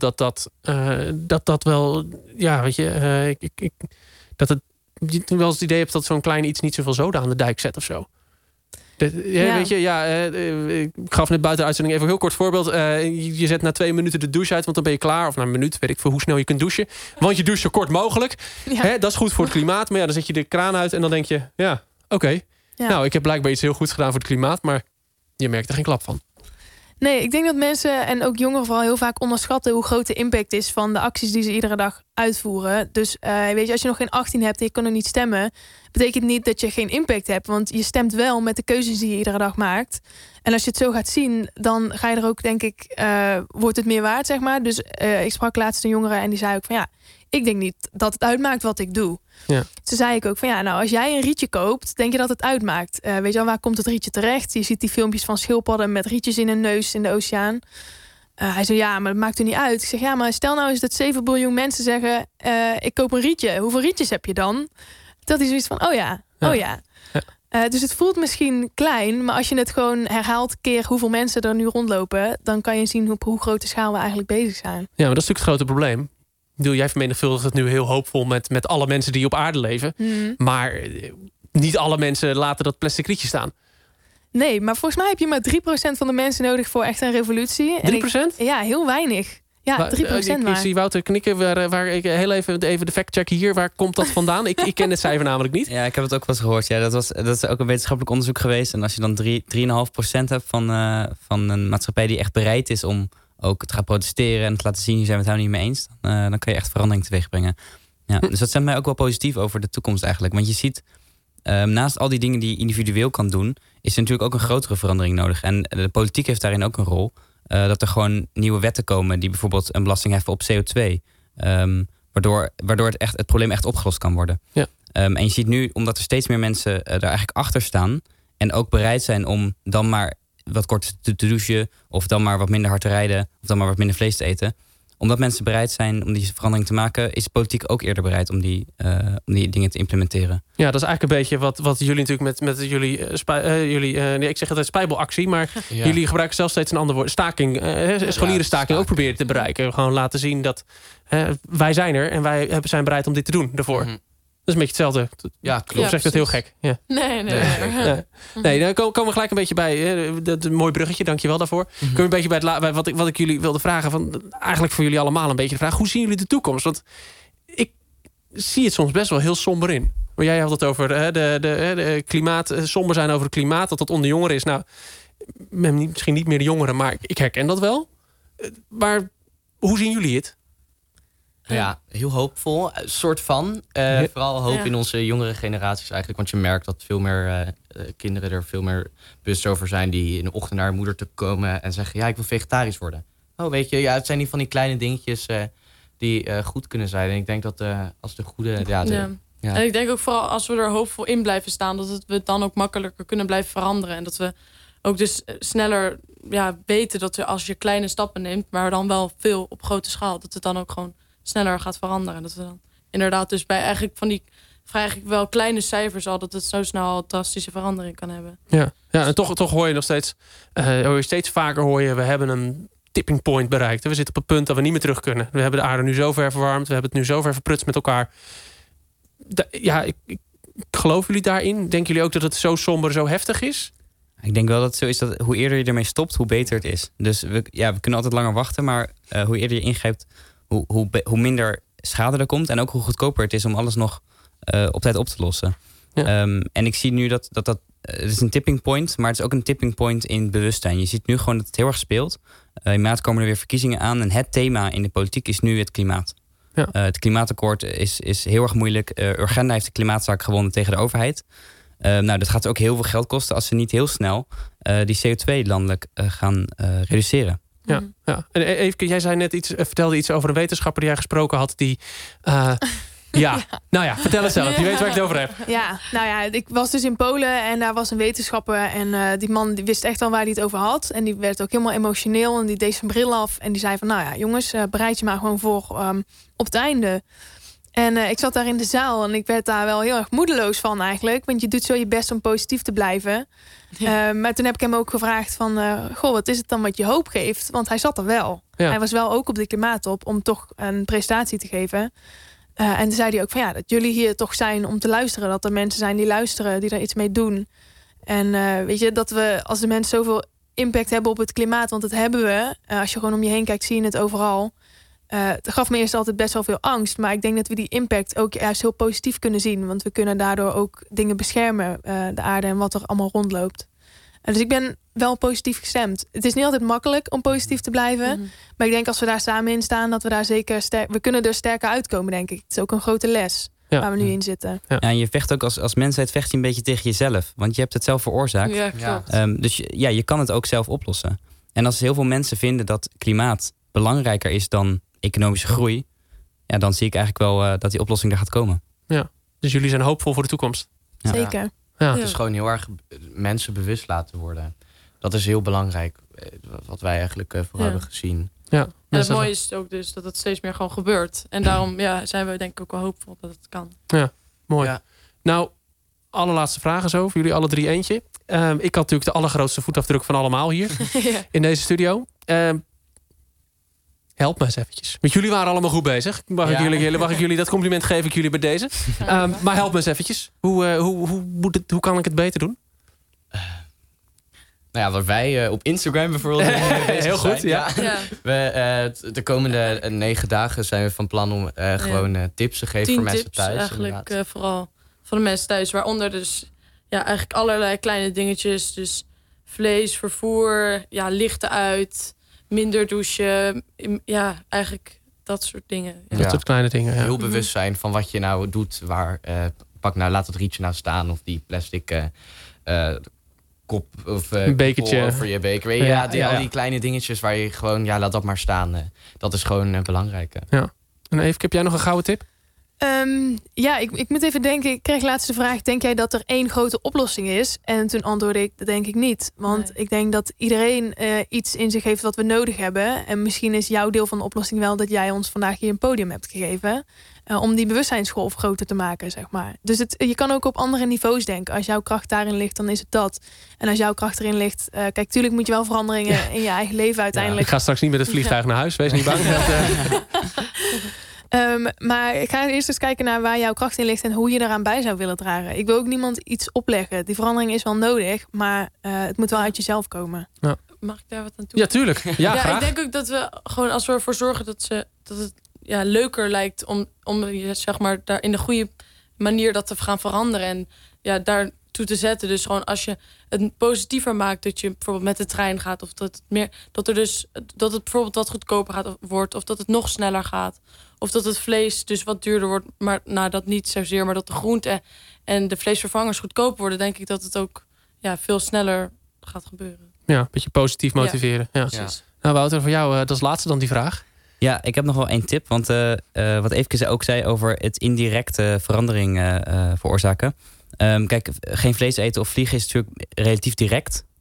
dat wel... Ja, weet je... dat je wel eens het idee hebt dat zo'n klein iets niet zoveel zoden aan de dijk zet of zo. Weet je, ik gaf net buiten de uitzending even een heel kort voorbeeld. Je zet na 2 minuten de douche uit, want dan ben je klaar. Of na een minuut, weet ik veel hoe snel je kunt douchen. Want je doucht zo kort mogelijk. Ja. Dat is goed voor het klimaat. Maar dan zet je de kraan uit en dan denk je... Oké. Nou, ik heb blijkbaar iets heel goeds gedaan voor het klimaat. Maar je merkt er geen klap van. Nee, ik denk dat mensen en ook jongeren vooral heel vaak onderschatten hoe groot de impact is van de acties die ze iedere dag uitvoeren. Dus weet je, als je nog geen 18 hebt en je kan er niet stemmen, betekent niet dat je geen impact hebt. Want je stemt wel met de keuzes die je iedere dag maakt. En als je het zo gaat zien, dan ga je er ook, denk ik, wordt het meer waard, zeg maar. Dus ik sprak laatst een jongere en die zei ook van ik denk niet dat het uitmaakt wat ik doe. Ja. Toen zei ik ook van als jij een rietje koopt, denk je dat het uitmaakt. Weet je wel, waar komt het rietje terecht? Je ziet die filmpjes van schildpadden met rietjes in hun neus in de oceaan. Hij zei maar dat maakt er niet uit. Ik zeg maar stel nou eens dat 7 biljoen mensen zeggen ik koop een rietje. Hoeveel rietjes heb je dan? Dat is zoiets van dus het voelt misschien klein, maar als je het gewoon herhaalt keer hoeveel mensen er nu rondlopen, dan kan je zien op hoe grote schaal we eigenlijk bezig zijn. Ja, maar dat is natuurlijk het grote probleem. Jij vermenigvuldigt het nu heel hoopvol met alle mensen die op aarde leven. Mm. Maar niet alle mensen laten dat plastic rietje staan. Nee, maar volgens mij heb je maar 3% van de mensen nodig voor echt een revolutie. 3%? Heel weinig. Ja, 3% Ik zie Wouter knikken. Waar ik heel even de fact-check hier. Waar komt dat vandaan? Ik ken het cijfer namelijk niet. Ja, ik heb het ook wel eens gehoord. Ja, dat is ook een wetenschappelijk onderzoek geweest. En als je dan 3,5% hebt van een maatschappij die echt bereid is om ook te gaan protesteren en te laten zien, je zijn het nou niet mee eens, dan kan je echt verandering teweeg brengen. Ja, dus dat stemt mij ook wel positief over de toekomst eigenlijk. Want je ziet, naast al die dingen die je individueel kan doen, is er natuurlijk ook een grotere verandering nodig. En de politiek heeft daarin ook een rol. Dat er gewoon nieuwe wetten komen die bijvoorbeeld een belasting heffen op CO2. Waardoor het probleem echt opgelost kan worden. Ja. En je ziet nu, omdat er steeds meer mensen daar eigenlijk achter staan en ook bereid zijn om dan maar wat korter te douchen, of dan maar wat minder hard te rijden, of dan maar wat minder vlees te eten. Omdat mensen bereid zijn om die verandering te maken, is de politiek ook eerder bereid om die dingen te implementeren. Ja, dat is eigenlijk een beetje wat jullie natuurlijk met jullie ik zeg altijd spijbelactie, maar jullie gebruiken zelfs steeds een ander woord. Staking, scholierenstaking ook proberen te bereiken. Gewoon laten zien dat wij zijn er en wij zijn bereid om dit te doen daarvoor. Mm-hmm. Dat is een beetje hetzelfde. Ja, klopt. Of zeg ik dat heel gek? Ja. Nee, dan komen we gelijk een beetje bij. Dat een mooi bruggetje, dankjewel daarvoor. Mm-hmm. Komen we een beetje bij wat ik jullie wilde vragen. Eigenlijk voor jullie allemaal een beetje de vraag. Hoe zien jullie de toekomst? Want ik zie het soms best wel heel somber in. Maar jij had het over de klimaat. Somber zijn over het klimaat. Dat onder jongeren is. Nou, misschien niet meer de jongeren. Maar ik herken dat wel. Maar hoe zien jullie het? Ja, heel hoopvol. Soort van. Vooral hoop in onze jongere generaties eigenlijk. Want je merkt dat veel meer kinderen er veel meer bewust over zijn, die in de ochtend naar hun moeder te komen en zeggen, ik wil vegetarisch worden. Oh, weet je, het zijn niet van die kleine dingetjes die goed kunnen zijn. En ik denk dat als de goede... En ik denk ook vooral als we er hoopvol in blijven staan, dat we het dan ook makkelijker kunnen blijven veranderen. En dat we ook dus sneller weten dat als je kleine stappen neemt, maar dan wel veel op grote schaal, dat het dan ook gewoon sneller gaat veranderen. En dat we dan inderdaad dus bij eigenlijk van die vraag ik wel kleine cijfers al... dat het zo snel drastische verandering kan hebben. Ja, en toch hoor je nog steeds... steeds vaker we hebben een tipping point bereikt. We zitten op het punt dat we niet meer terug kunnen. We hebben de aarde nu zo ver verwarmd. We hebben het nu zo ver verprutst met elkaar. Ik geloof jullie daarin? Denken jullie ook dat het zo somber, zo heftig is? Ik denk wel dat het zo is dat hoe eerder je ermee stopt, hoe beter het is. Dus we kunnen altijd langer wachten, maar hoe eerder je ingrijpt, hoe minder schade er komt. En ook hoe goedkoper het is om alles nog op tijd op te lossen. Ja. En ik zie nu dat het is een tipping point, maar het is ook een tipping point in bewustzijn. Je ziet nu gewoon dat het heel erg speelt. In maart komen er weer verkiezingen aan. En het thema in de politiek is nu het klimaat. Ja. Het klimaatakkoord is heel erg moeilijk. Urgenda heeft de klimaatzaak gewonnen tegen de overheid. Dat gaat ook heel veel geld kosten als ze niet heel snel die CO2 landelijk gaan reduceren. Ja. En Eefke, jij zei net vertelde iets over een wetenschapper die jij gesproken had die... vertel het zelf. Je weet waar ik het over heb. Ja, ik was dus in Polen en daar was een wetenschapper. En die man die wist echt wel waar hij het over had. En die werd ook helemaal emotioneel. En die deed zijn bril af. En die zei van, jongens, bereid je maar gewoon voor op het einde. En ik zat daar in de zaal en ik werd daar wel heel erg moedeloos van eigenlijk. Want je doet zo je best om positief te blijven. Ja. Maar toen heb ik hem ook gevraagd van... wat is het dan wat je hoop geeft? Want hij zat er wel. Ja. Hij was wel ook op de klimaattop om toch een presentatie te geven. En toen zei hij ook van dat jullie hier toch zijn om te luisteren. Dat er mensen zijn die luisteren, die er iets mee doen. En weet je, dat we als de mensen zoveel impact hebben op het klimaat... want dat hebben we. Als je gewoon om je heen kijkt, zie je het overal... Het gaf me eerst altijd best wel veel angst. Maar ik denk dat we die impact ook juist heel positief kunnen zien. Want we kunnen daardoor ook dingen beschermen. De aarde en wat er allemaal rondloopt. Dus ik ben wel positief gestemd. Het is niet altijd makkelijk om positief te blijven. Mm-hmm. Maar ik denk als we daar samen in staan... dat we daar zeker we kunnen er sterker uitkomen, denk ik. Het is ook een grote les waar we nu in zitten. Ja, en je vecht ook als mensheid vecht je een beetje tegen jezelf. Want je hebt het zelf veroorzaakt. Ja, klopt. Dus je kan het ook zelf oplossen. En als heel veel mensen vinden dat klimaat belangrijker is dan... economische groei, dan zie ik eigenlijk wel dat die oplossing er gaat komen. Ja, dus jullie zijn hoopvol voor de toekomst. Ja. Zeker. Ja. Het is gewoon heel erg mensen bewust laten worden. Dat is heel belangrijk, wat wij eigenlijk vooral hebben gezien. Ja. En het mooie is ook dus dat het steeds meer gewoon gebeurt. En daarom zijn we denk ik ook wel hoopvol dat het kan. Ja, mooi. Ja. Nou, allerlaatste vragen zo, voor jullie alle drie eentje. Ik had natuurlijk de allergrootste voetafdruk van allemaal hier in deze studio. Help me eens eventjes. Want jullie waren allemaal goed bezig. Mag ik jullie dat compliment geven ik jullie bij deze? Maar help me eens eventjes. Hoe kan ik het beter doen? Wat wij op Instagram bijvoorbeeld heel goed, zijn. Ja. De komende 9 dagen zijn we van plan om gewoon tips te geven voor mensen thuis. Eigenlijk vooral voor de mensen thuis. Waaronder dus eigenlijk allerlei kleine dingetjes. Dus vlees, vervoer, lichten uit... minder douchen, eigenlijk dat soort dingen. Ja. Dat soort kleine dingen. Ja. Heel bewust zijn van wat je nou doet. Laat het rietje nou staan of die plastic kop of een bekertje over je beker. Al die kleine dingetjes waar je gewoon laat dat maar staan. Dat is gewoon belangrijk. Ja. En Eve, heb jij nog een gouden tip? Ik moet even denken. Ik kreeg laatst de vraag: denk jij dat er één grote oplossing is? En toen antwoordde ik: dat denk ik niet. Want ik denk dat iedereen iets in zich heeft wat we nodig hebben. En misschien is jouw deel van de oplossing wel dat jij ons vandaag hier een podium hebt gegeven. Om die bewustzijnsgolf groter te maken, zeg maar. Dus je kan ook op andere niveaus denken. Als jouw kracht daarin ligt, dan is het dat. En als jouw kracht erin ligt... kijk, tuurlijk moet je wel veranderingen in je eigen leven uiteindelijk. Ik ga straks niet met het vliegtuig naar huis. Wees niet bang. Maar ik ga eerst eens kijken naar waar jouw kracht in ligt... en hoe je eraan bij zou willen dragen. Ik wil ook niemand iets opleggen. Die verandering is wel nodig, maar het moet wel uit jezelf komen. Ja. Mag ik daar wat aan toe? Ja, tuurlijk. Ja, ik denk ook dat we gewoon als we ervoor zorgen... dat het leuker lijkt om zeg maar daar in de goede manier dat te gaan veranderen. En daartoe te zetten. Dus gewoon als je het positiever maakt... dat je bijvoorbeeld met de trein gaat... of dat het bijvoorbeeld wat goedkoper wordt... of dat het nog sneller gaat... of dat het vlees dus wat duurder wordt... maar dat niet zozeer... maar dat de groenten en de vleesvervangers goedkoper worden... denk ik dat het ook veel sneller gaat gebeuren. Ja, een beetje positief motiveren. Ja. Nou Wouter, voor jou, dat is laatste dan die vraag. Ja, ik heb nog wel één tip. Want wat Eefke ook zei over het indirecte verandering veroorzaken. Kijk, geen vlees eten of vliegen is natuurlijk relatief direct.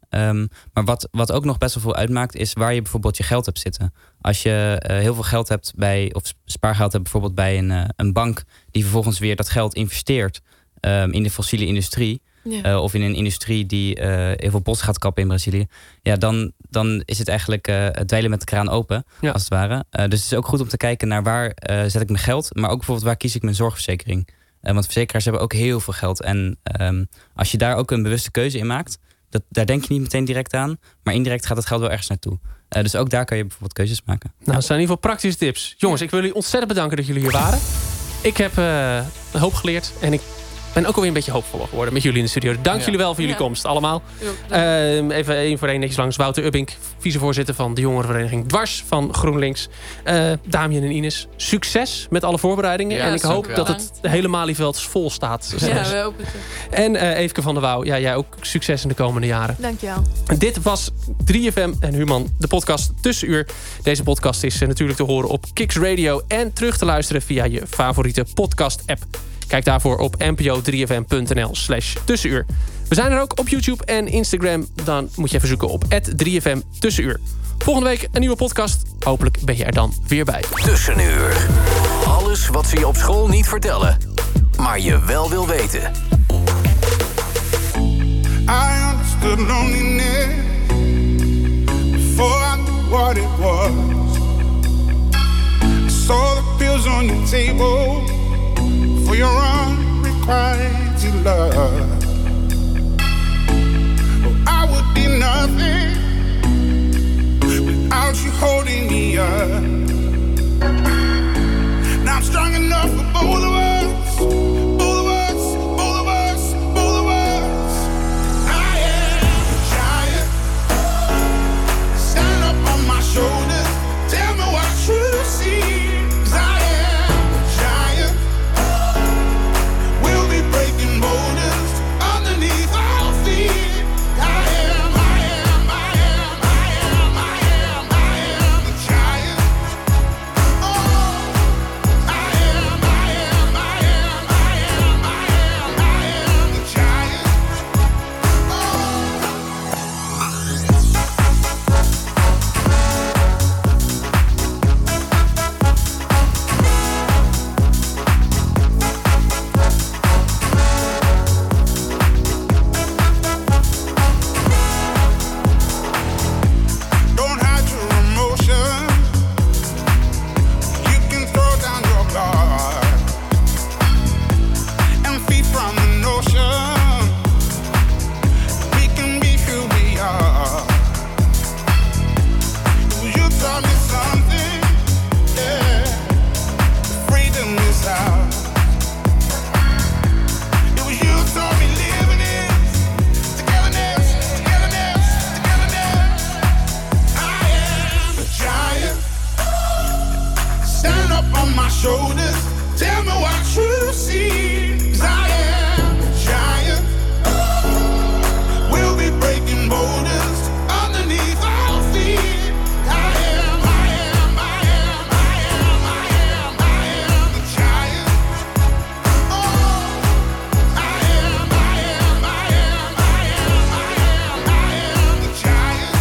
Maar wat ook nog best wel veel uitmaakt, is waar je bijvoorbeeld je geld hebt zitten. Als je heel veel geld hebt of spaargeld hebt bijvoorbeeld bij een bank, die vervolgens weer dat geld investeert in de fossiele industrie. Ja. Of in een industrie die heel veel bos gaat kappen in Brazilië. Ja, dan is het eigenlijk het dweilen met de kraan open, als het ware. Dus het is ook goed om te kijken naar waar zet ik mijn geld. Maar ook bijvoorbeeld waar kies ik mijn zorgverzekering. Want verzekeraars hebben ook heel veel geld. En als je daar ook een bewuste keuze in maakt, daar denk je niet meteen direct aan. Maar indirect gaat het geld wel ergens naartoe. Dus ook daar kan je bijvoorbeeld keuzes maken. Nou, dat zijn in ieder geval praktische tips. Jongens, ik wil jullie ontzettend bedanken dat jullie hier waren. Ik heb een hoop geleerd en ik ben ook alweer een beetje hoopvoller geworden met jullie in de studio. Dank jullie wel voor jullie komst, allemaal. Even één voor één netjes langs. Wouter Ubbink, vicevoorzitter van de jongerenvereniging Dwars van GroenLinks. Damian en Ines, succes met alle voorbereidingen. Ja, en ik hoop dat het hele Malieveld vol staat. Ja, we hopen het. En Eefke van der Wouw, jij ook succes in de komende jaren. Dankjewel. Dit was 3FM en Human, de podcast Tussenuur. Deze podcast is natuurlijk te horen op Kicks Radio en terug te luisteren via je favoriete podcast-app. Kijk daarvoor op npo3fm.nl/tussenuur. We zijn er ook op YouTube en Instagram. Dan moet je even zoeken op @3FM Tussenuur. Volgende week een nieuwe podcast. Hopelijk ben je er dan weer bij. Tussenuur. Alles wat ze je op school niet vertellen, maar je wel wil weten. I understood loneliness before I knew what it was. I saw the pills on your table for your unrequited love. Oh, I would be nothing without you holding me up. Now I'm strong enough for both of us. Both of us, both of us, both of us. I am a giant. Stand up on my shoulders. Tell me what you see. 'Cause I am a giant. We'll be breaking boulders underneath our feet. I am, I am, I am, I am, I am, I am a giant. Oh, I am, I am, I am, I am, I am, I am a giant. Don't hide your emotions. You can throw down your guard and feed from the notion we can be who we are. You taught me something, yeah. Freedom is ours. It was you taught me living is togetherness, togetherness, togetherness. I am a giant. Stand up on my shoulders. Tell me what you see. 'Cause I am a giant. We'll be breaking boulders underneath our feet. I am, I am, I am, I am, I am, I am a giant. Oh, I am, I am, I am, I am, I am, I am a giant.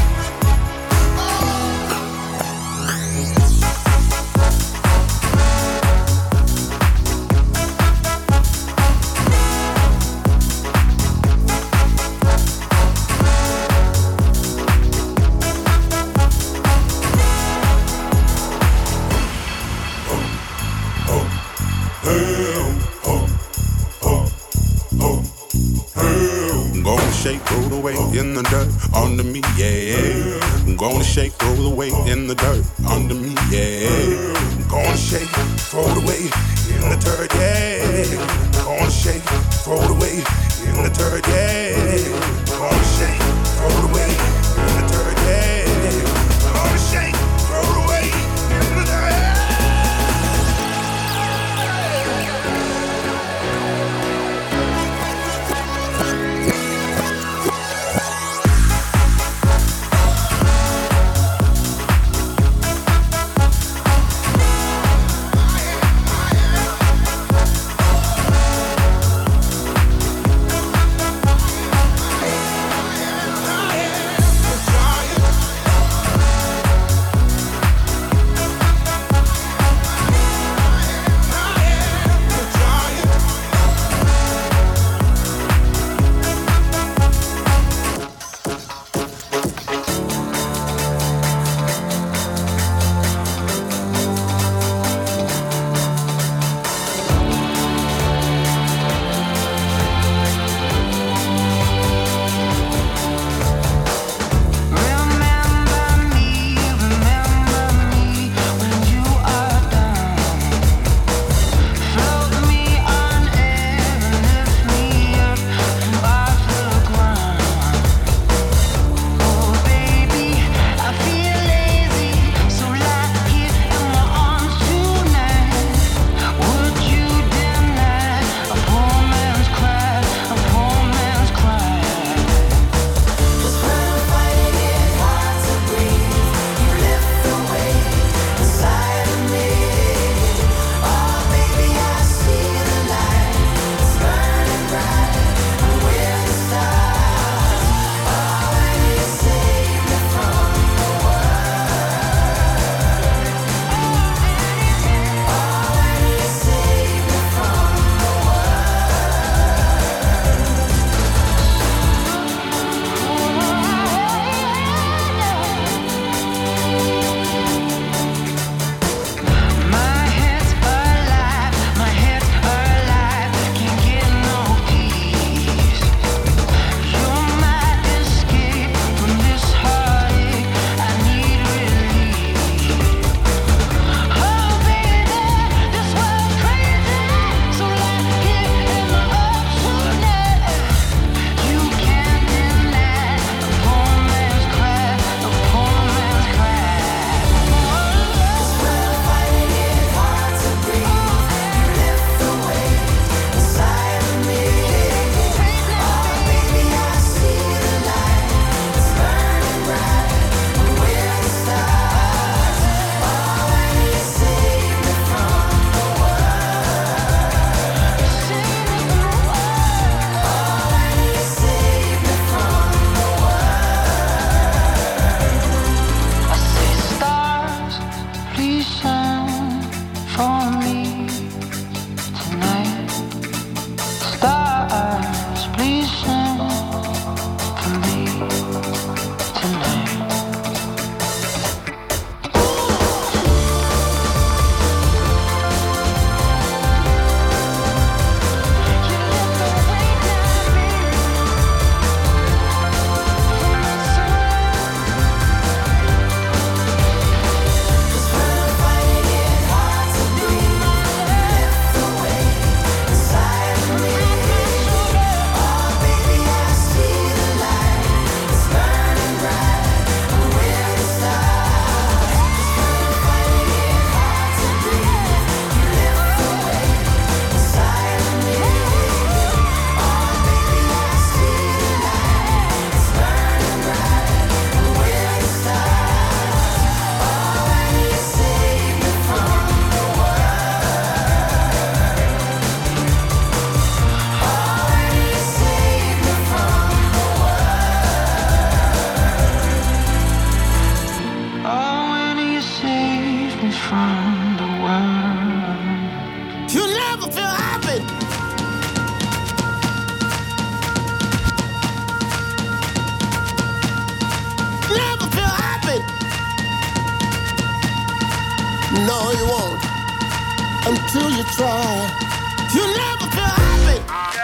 I'm gonna shake, roll away in the dirt under me, yeah. I'm gonna shake, roll away in the dirt under me, yeah. I'm gonna shake, throw it away in the dirt, yeah. I'm gonna shake, throw it away in the dirt, yeah. I'm gonna shake, throw it away in the dirt, yeah. I'm gonna shake, throw it away in the dirt. you won't until you try. You never feel happy.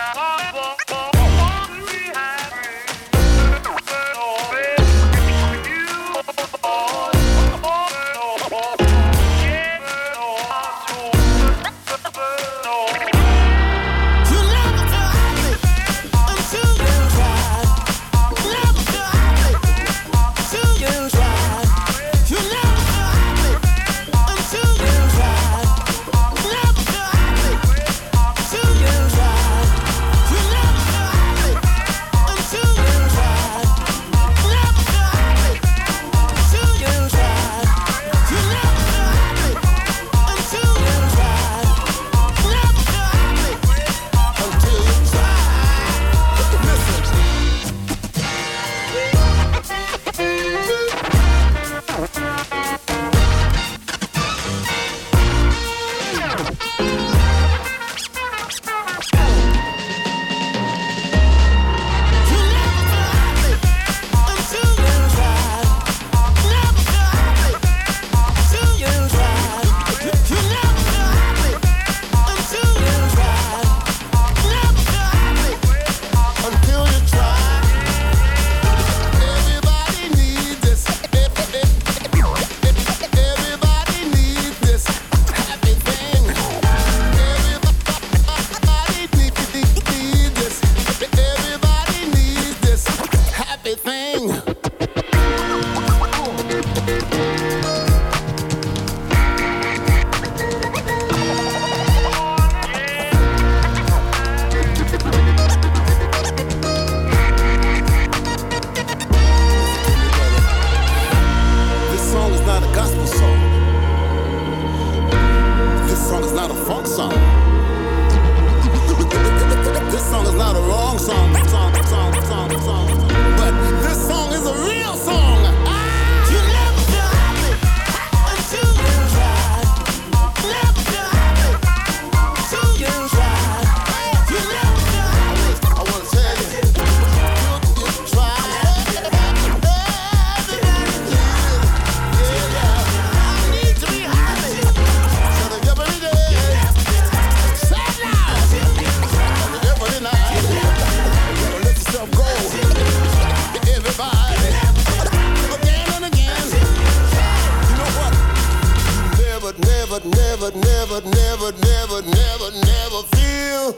Never feel.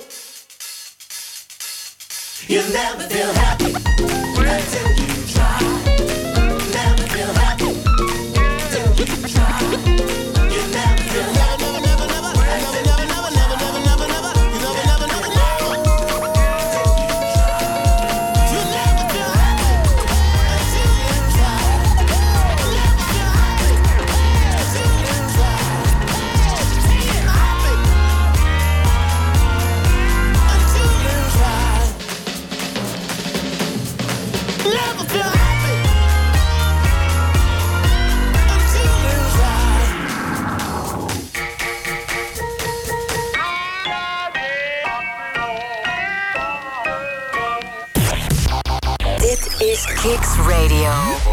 You'll never feel happy until you try. Never feel happy until you try. You'll never feel happy. Kicks Radio.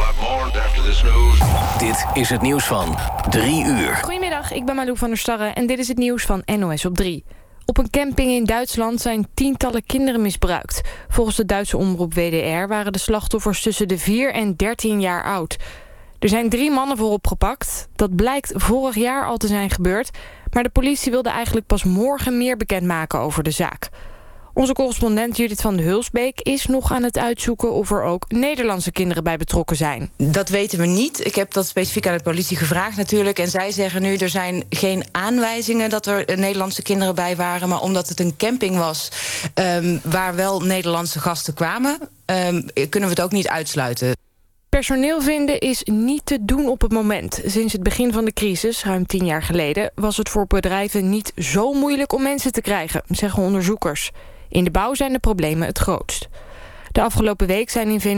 Dit is het nieuws van 3 uur. Goedemiddag, ik ben Malou van der Starre en dit is het nieuws van NOS op 3. Op een camping in Duitsland zijn tientallen kinderen misbruikt. Volgens de Duitse omroep WDR waren de slachtoffers tussen de 4 en 13 jaar oud. Er zijn 3 mannen voor opgepakt. Dat blijkt vorig jaar al te zijn gebeurd. Maar de politie wilde eigenlijk pas morgen meer bekendmaken over de zaak. Onze correspondent Judith van de Hulsbeek is nog aan het uitzoeken of er ook Nederlandse kinderen bij betrokken zijn. Dat weten we niet. Ik heb dat specifiek aan de politie gevraagd natuurlijk. En zij zeggen nu, er zijn geen aanwijzingen dat er Nederlandse kinderen bij waren. Maar omdat het een camping was waar wel Nederlandse gasten kwamen, kunnen we het ook niet uitsluiten. Personeel vinden is niet te doen op het moment. Sinds het begin van de crisis, ruim 10 jaar geleden, was het voor bedrijven niet zo moeilijk om mensen te krijgen, zeggen onderzoekers. In de bouw zijn de problemen het grootst. De afgelopen week zijn in